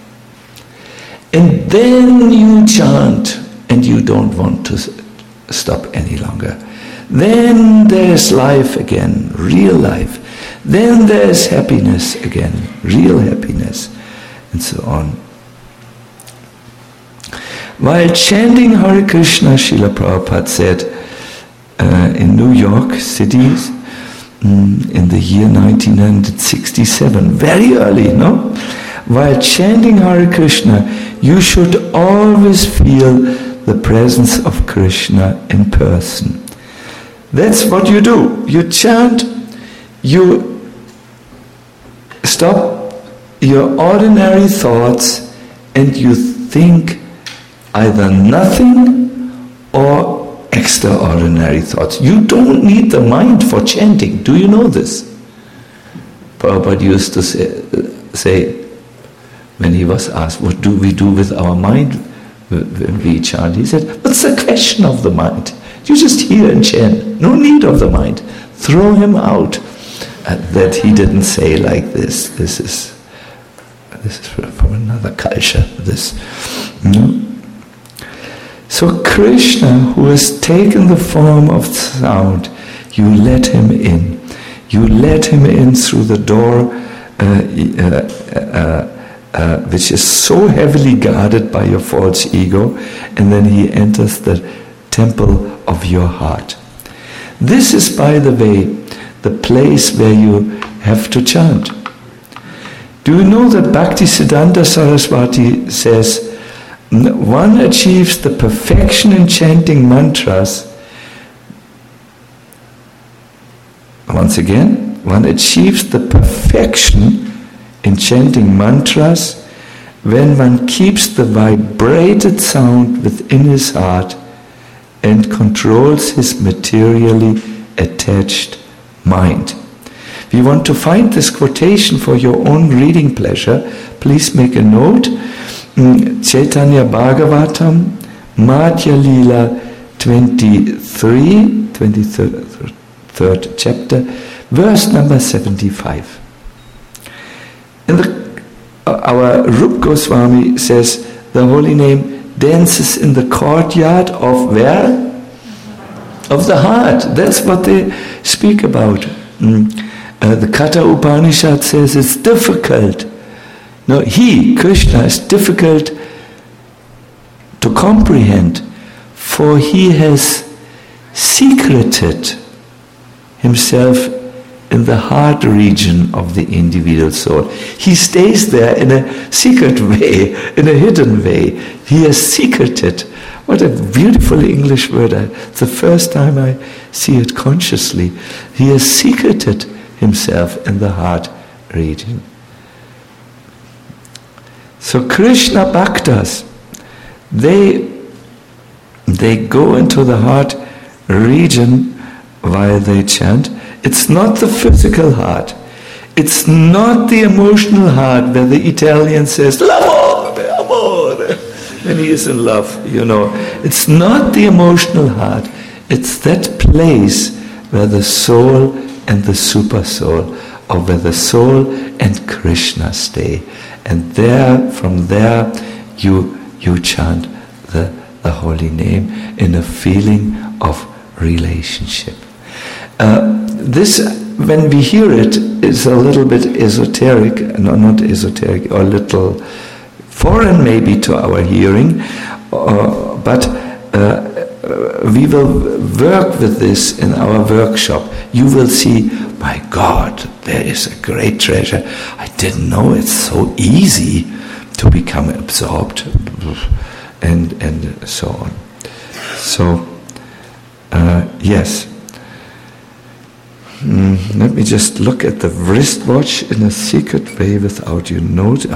And then you chant, and you don't want to stop any longer. Then there's life again, real life. Then there's happiness again, real happiness, and so on. While chanting Hare Krishna, Srila Prabhupada said in New York City in the year 1967, very early, no? while chanting Hare Krishna, you should always feel the presence of Krishna in person. That's what you do. You chant, you stop your ordinary thoughts, and you think either nothing or extraordinary thoughts. You don't need the mind for chanting. Do you know this? Prabhupada used to say when he was asked, what do we do with our mind when we chant? He said, what's the question of the mind? You just hear and chant. No need of the mind. Throw him out. That he didn't say like this. This is from another culture. So Krishna, who has taken the form of sound, you let him in. You let him in through the door which is so heavily guarded by your false ego, and then he enters the temple of your heart. This is, by the way, the place where you have to chant. Do you know that Bhaktisiddhanta Saraswati says, one achieves the perfection in chanting mantras. Once again, one achieves the perfection in chanting mantras when one keeps the vibrated sound within his heart and controls his materially attached mind. If you want to find this quotation for your own reading pleasure, please make a note. Chaitanya Bhagavatam, Madhya Lila 23rd chapter, verse number 75. Our Rup Goswami says the holy name dances in the courtyard of where? Of the heart. That's what they speak about. The Katha Upanishad says it's difficult. No, Krishna, is difficult to comprehend, for he has secreted himself in the heart region of the individual soul. He stays there in a secret way, in a hidden way. He has secreted. What a beautiful English word. It's the first time I see it consciously. He has secreted himself in the heart region. So Krishna Bhaktas, they go into the heart region while they chant. It's not the physical heart. It's not the emotional heart where the Italian says, l'amore, amore, when he is in love, It's not the emotional heart. It's that place where the soul and the super soul, or where the soul and Krishna stay. And from there, you chant the holy name in a feeling of relationship. This, when we hear it, is a little bit esoteric, not esoteric, or a little foreign maybe to our hearing, but we will work with this in our workshop. You will see, my God, there is a great treasure. I didn't know it's so easy to become absorbed, and so on. So, yes. Let me just look at the wristwatch in a secret way without you noticing.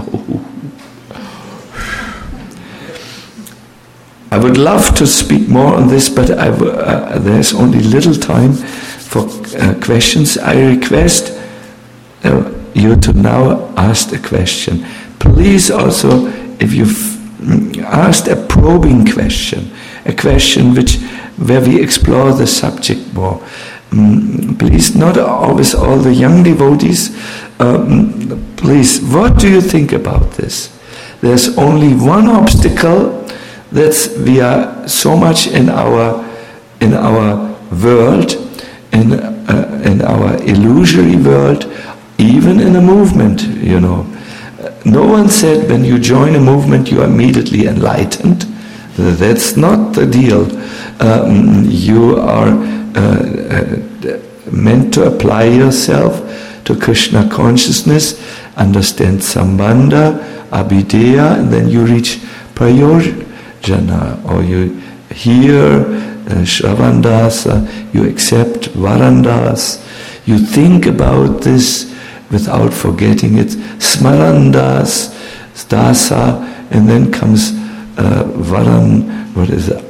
I would love to speak more on this, but there's only little time for questions. I request you to now ask a question. Please also, if you've asked a probing question, a question where we explore the subject more, please, not always all the young devotees, please, what do you think about this? There's only one obstacle. We are so much in our world, in our illusory world, even in a movement, No one said when you join a movement you are immediately enlightened. That's not the deal. You are meant to apply yourself to Krishna consciousness, understand Sambandha, Abhideya, and then you reach Prayojana, or you hear Shravandasa, you accept Varandas, you think about this without forgetting it, Smarandas, Dasa, and then comes Varan, what is it?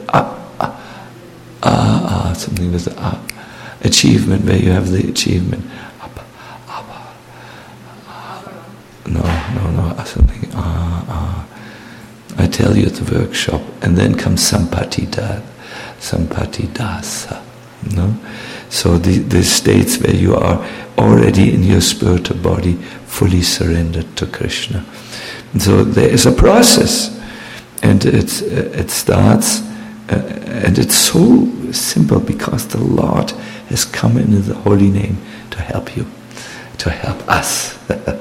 Something with achievement, where you have the achievement. No, something. I tell you at the workshop, and then comes Sampatidasa. No, so the states where you are already in your spiritual body, fully surrendered to Krishna. And so there is a process, and it starts, and it's so simple because the Lord has come in the holy name to help you, to help us.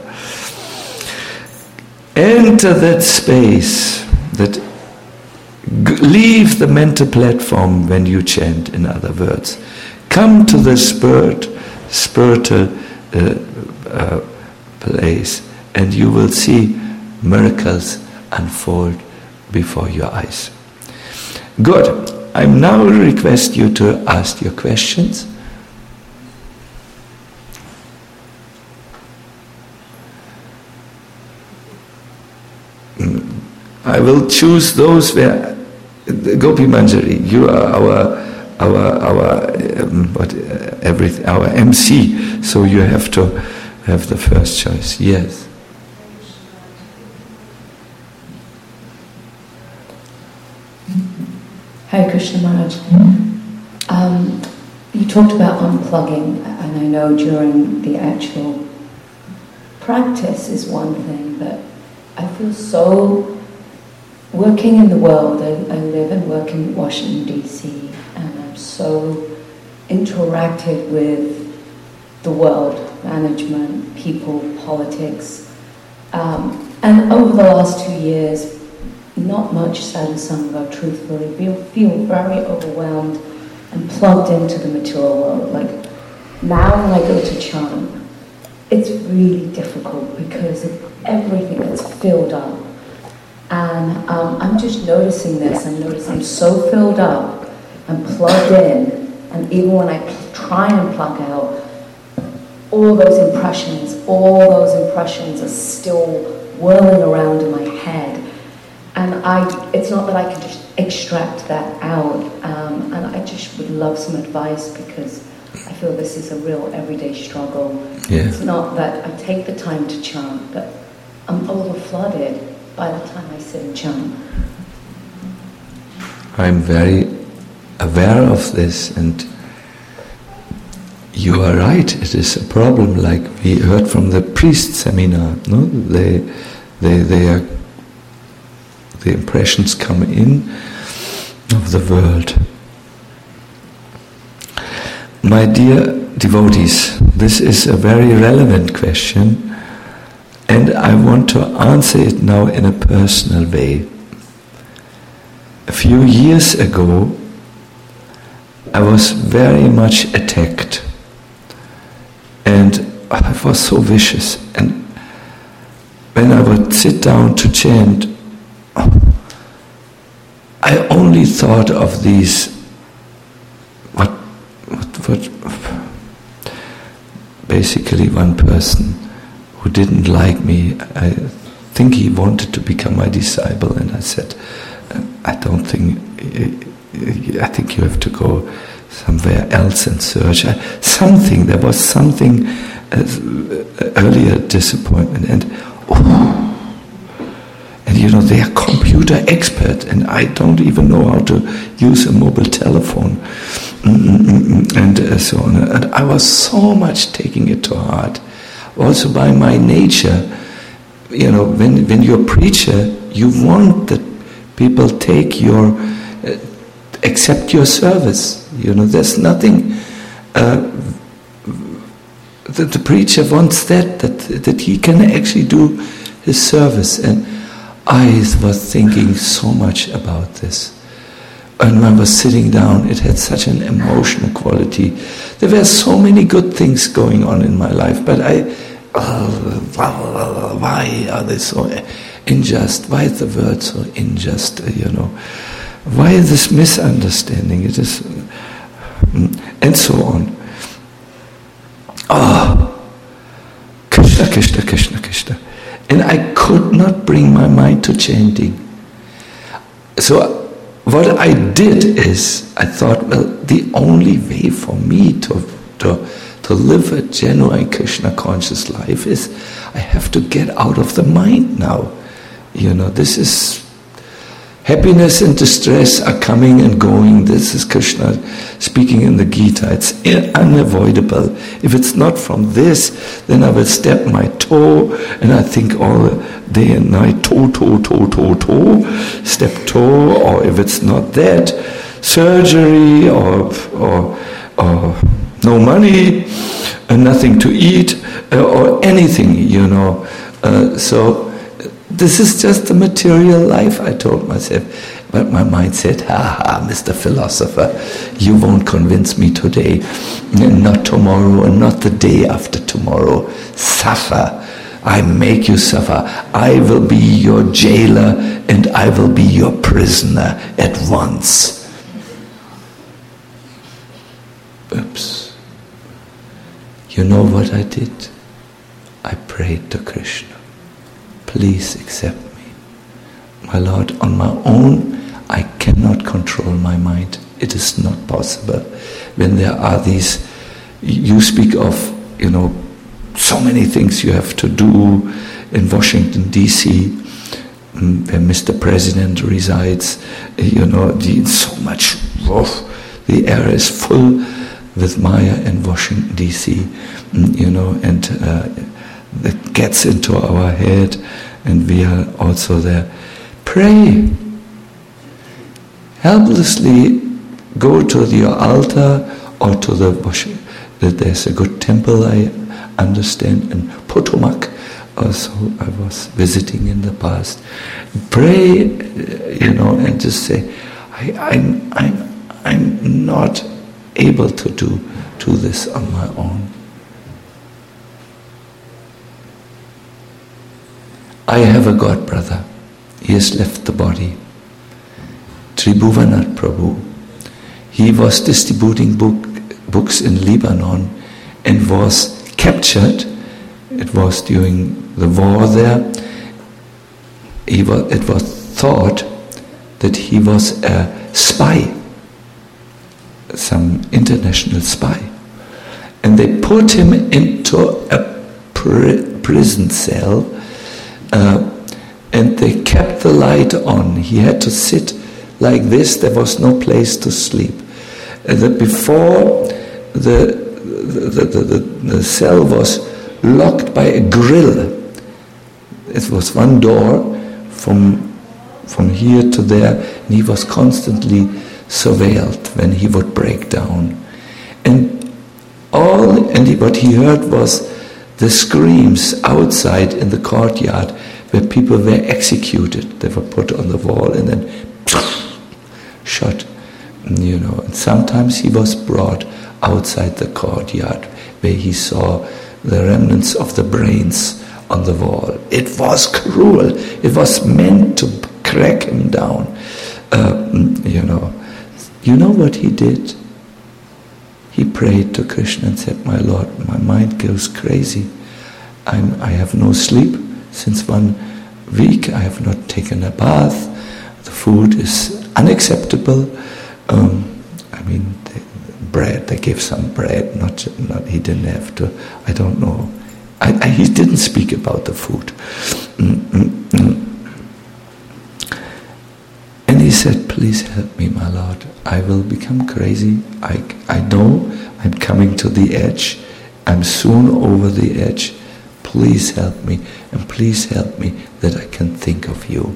Enter that space, that leave the mental platform when you chant, in other words. Come to the spiritual place, and you will see miracles unfold before your eyes. Good. I now request you to ask your questions. I will choose those where Gopi Manjari, you are our MC, so you have to have the first choice. Yes. Hare Krishna Maharaj. You talked about unplugging, and I know during the actual practice is one thing, but I feel so, working in the world, I live and work in Washington DC, and I'm so interacted with the world, management, people, politics, and over the last 2 years, not much sadhusanga, truthfully. Feel very overwhelmed and plugged into the material world. Like now when I go to chant, it's really difficult because of everything that's filled up. And I'm just noticing this. I'm noticing I'm so filled up and plugged in, and even when I try and plug out, all those impressions are still whirling around in my head. And it's not that I can just extract that out, and I just would love some advice because I feel this is a real everyday struggle. Yeah. It's not that I take the time to chant, but I'm a little flooded by the time I sit and chant. I'm very aware of this, and you are right, it is a problem, like we heard from the priest seminar, no? They are, the impressions come in of the world. My dear devotees, this is a very relevant question, and I want to answer it now in a personal way. A few years ago, I was very much attacked, and I was so vicious, and when I would sit down to chant, I only thought of these, what basically one person who didn't like me. I think he wanted to become my disciple, and I said, I think you have to go somewhere else and search. There was something, earlier disappointment, and they are computer expert, and I don't even know how to use a mobile telephone, and so on. And I was so much taking it to heart. Also by my nature, when you're a preacher, you want that people accept your service. There's nothing. The preacher wants that he can actually do his service, and I was thinking so much about this. And when I was sitting down, it had such an emotional quality. There were so many good things going on in my life, but why are they so unjust? Why is the world so unjust? Why is this misunderstanding? It is, and so on. Krishna, Krishna, Krishna, Krishna. And I could not bring my mind to chanting. So what I did is, I thought, well, the only way for me to live a genuine Krishna conscious life is I have to get out of the mind now. This is happiness and distress are coming and going. This is Krishna speaking in the Gita. It's unavoidable. If it's not from this, then I will step my toe and I think all day and night, toe, step toe, or if it's not that, surgery or no money and nothing to eat or anything, So this is just the material life, I told myself. But my mind said, Mr. Philosopher, you won't convince me today, not tomorrow, and not the day after tomorrow. Suffer. I make you suffer. I will be your jailer and I will be your prisoner at once. Oops. You know what I did? I prayed to Krishna. Please accept me. My Lord, on my own, I cannot control my mind. It is not possible. When there are these, you speak of, so many things you have to do in Washington, D.C., where Mr. President resides, so much, the air is full with Maya in Washington, D.C., and that gets into our head, and we are also there. Pray. Helplessly go to your altar or to the worship. There's a good temple, I understand, in Potomac. Also, I was visiting in the past. Pray, and just say, I'm not able to do this on my own. I have a god brother. He has left the body. Tribhuvanath Prabhu. He was distributing books in Lebanon and was captured. It was during the war there. It was thought that he was a spy, some international spy. And they put him into a prison cell, and they kept the light on. He had to sit like this. There was no place to sleep. Before the cell was locked by a grill. It was one door from here to there, and he was constantly surveilled when he would break down. And what he heard was the screams outside in the courtyard where people were executed. They were put on the wall and then shot. And sometimes he was brought outside the courtyard where he saw the remnants of the brains on the wall. It was cruel. It was meant to crack him down. You know what he did? He prayed to Krishna and said, my Lord, my mind goes crazy. I have no sleep since 1 week. I have not taken a bath. The food is unacceptable. Bread, they gave some bread, not he didn't have to, I don't know. He didn't speak about the food. And he said, please help me, my Lord. I will become crazy. I know I'm coming to the edge. I'm soon over the edge. Please help me, and please help me that I can think of you.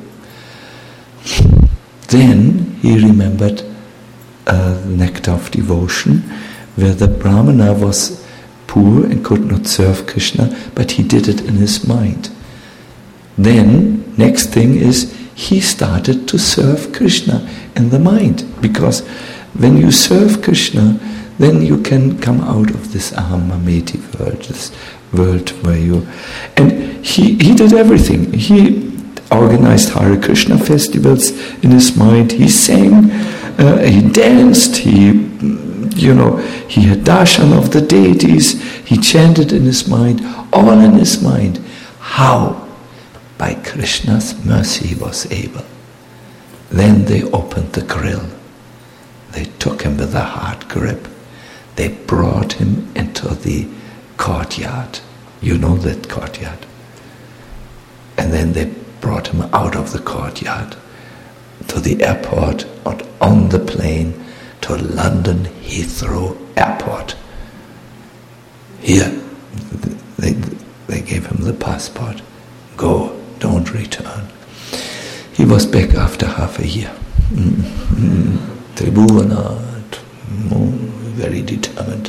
Then he remembered the nectar of devotion, where the Brahmana was poor and could not serve Krishna, but he did it in his mind. Then, next thing is, he started to serve Krishna. in the mind. Because when you serve Krishna, then you can come out of this aham mameti world, this world where you... And he did everything. He organized Hare Krishna festivals in his mind. He sang, he danced, he had darshan of the deities, he chanted in his mind, all in his mind. How? By Krishna's mercy he was able. Then they opened the grill. They took him with a hard grip. They brought him into the courtyard. You know that courtyard. And then they brought him out of the courtyard to the airport, and on the plane to London Heathrow Airport. Here, they gave him the passport. Go, don't return. He was back after half a year. Tribhuvana, very determined.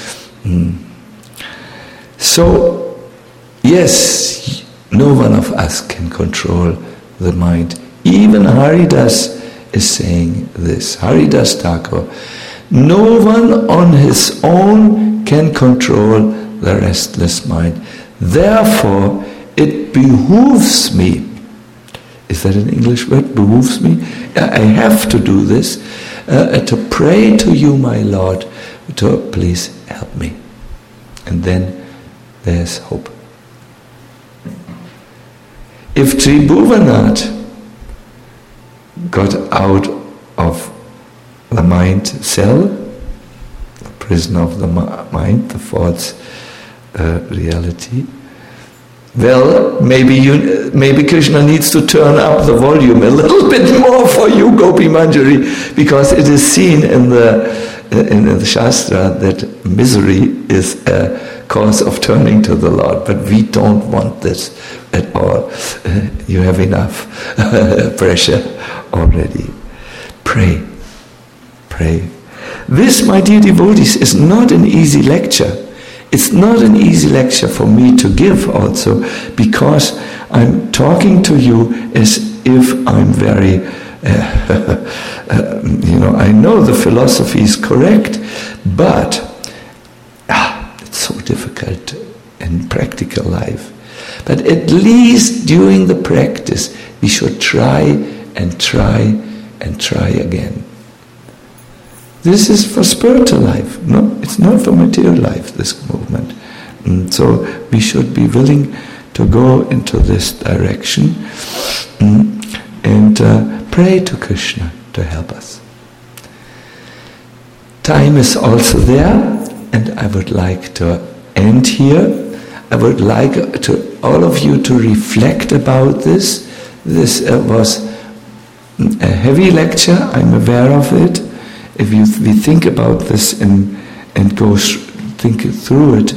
So, yes, no one of us can control the mind. Even Haridas is saying this. Haridas Thakur, no one on his own can control the restless mind. Therefore, it behooves me. Is that an English word? Behooves me? I have to do this, to pray to you, my Lord, to please help me. And then there's hope. If Tribhuvanath got out of the mind cell, the prison of the mind, the false reality, well, maybe Krishna needs to turn up the volume a little bit more for you, Gopi Manjari, because it is seen in the Shastra that misery is a cause of turning to the Lord, but we don't want this at all. You have enough pressure already. Pray. This, my dear devotees, is not an easy lecture. It's not an easy lecture for me to give also, because I'm talking to you as if I'm very, I know the philosophy is correct, but it's so difficult in practical life. But at least during the practice, we should try and try and try again. This is for spiritual life, no? It's not for material life, this movement. And so we should be willing to go into this direction and pray to Krishna to help us. Time is also there, and I would like to end here. I would like to all of you to reflect about this. This was a heavy lecture, I'm aware of it. If we think about this and think through it,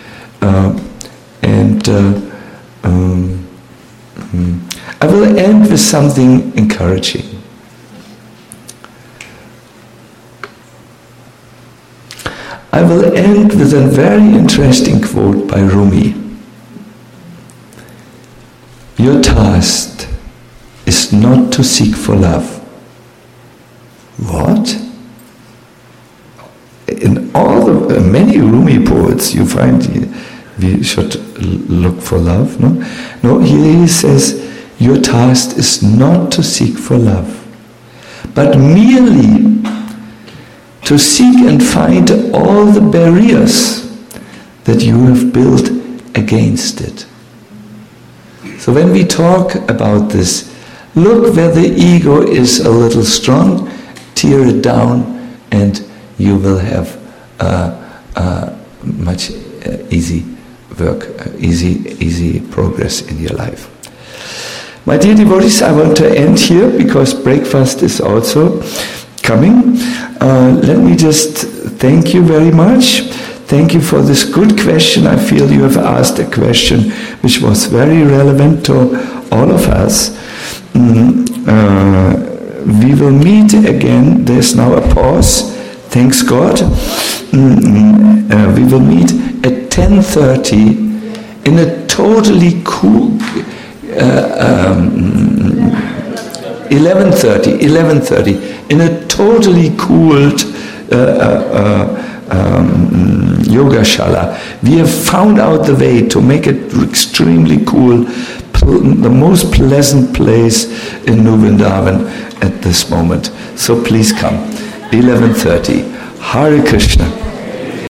I will end with something encouraging. I will end with a very interesting quote by Rumi. Your task is not to seek for love. What? In all the many Rumi poets you find we should look for love, no? No, here he says, your task is not to seek for love, but merely to seek and find all the barriers that you have built against it. So when we talk about this, look where the ego is a little strong, tear it down, and you will have much easy work, easy progress in your life. My dear devotees, I want to end here because breakfast is also coming. Let me just thank you very much. Thank you for this good question. I feel you have asked a question which was very relevant to all of us. We will meet again. There's now a pause. Thanks God. We will meet at 10:30 in a totally cool, 11:30, in a totally cooled yoga shala. We have found out the way to make it extremely cool, the most pleasant place in New Vrindavan at this moment. So please come, 11:30. Hare Krishna.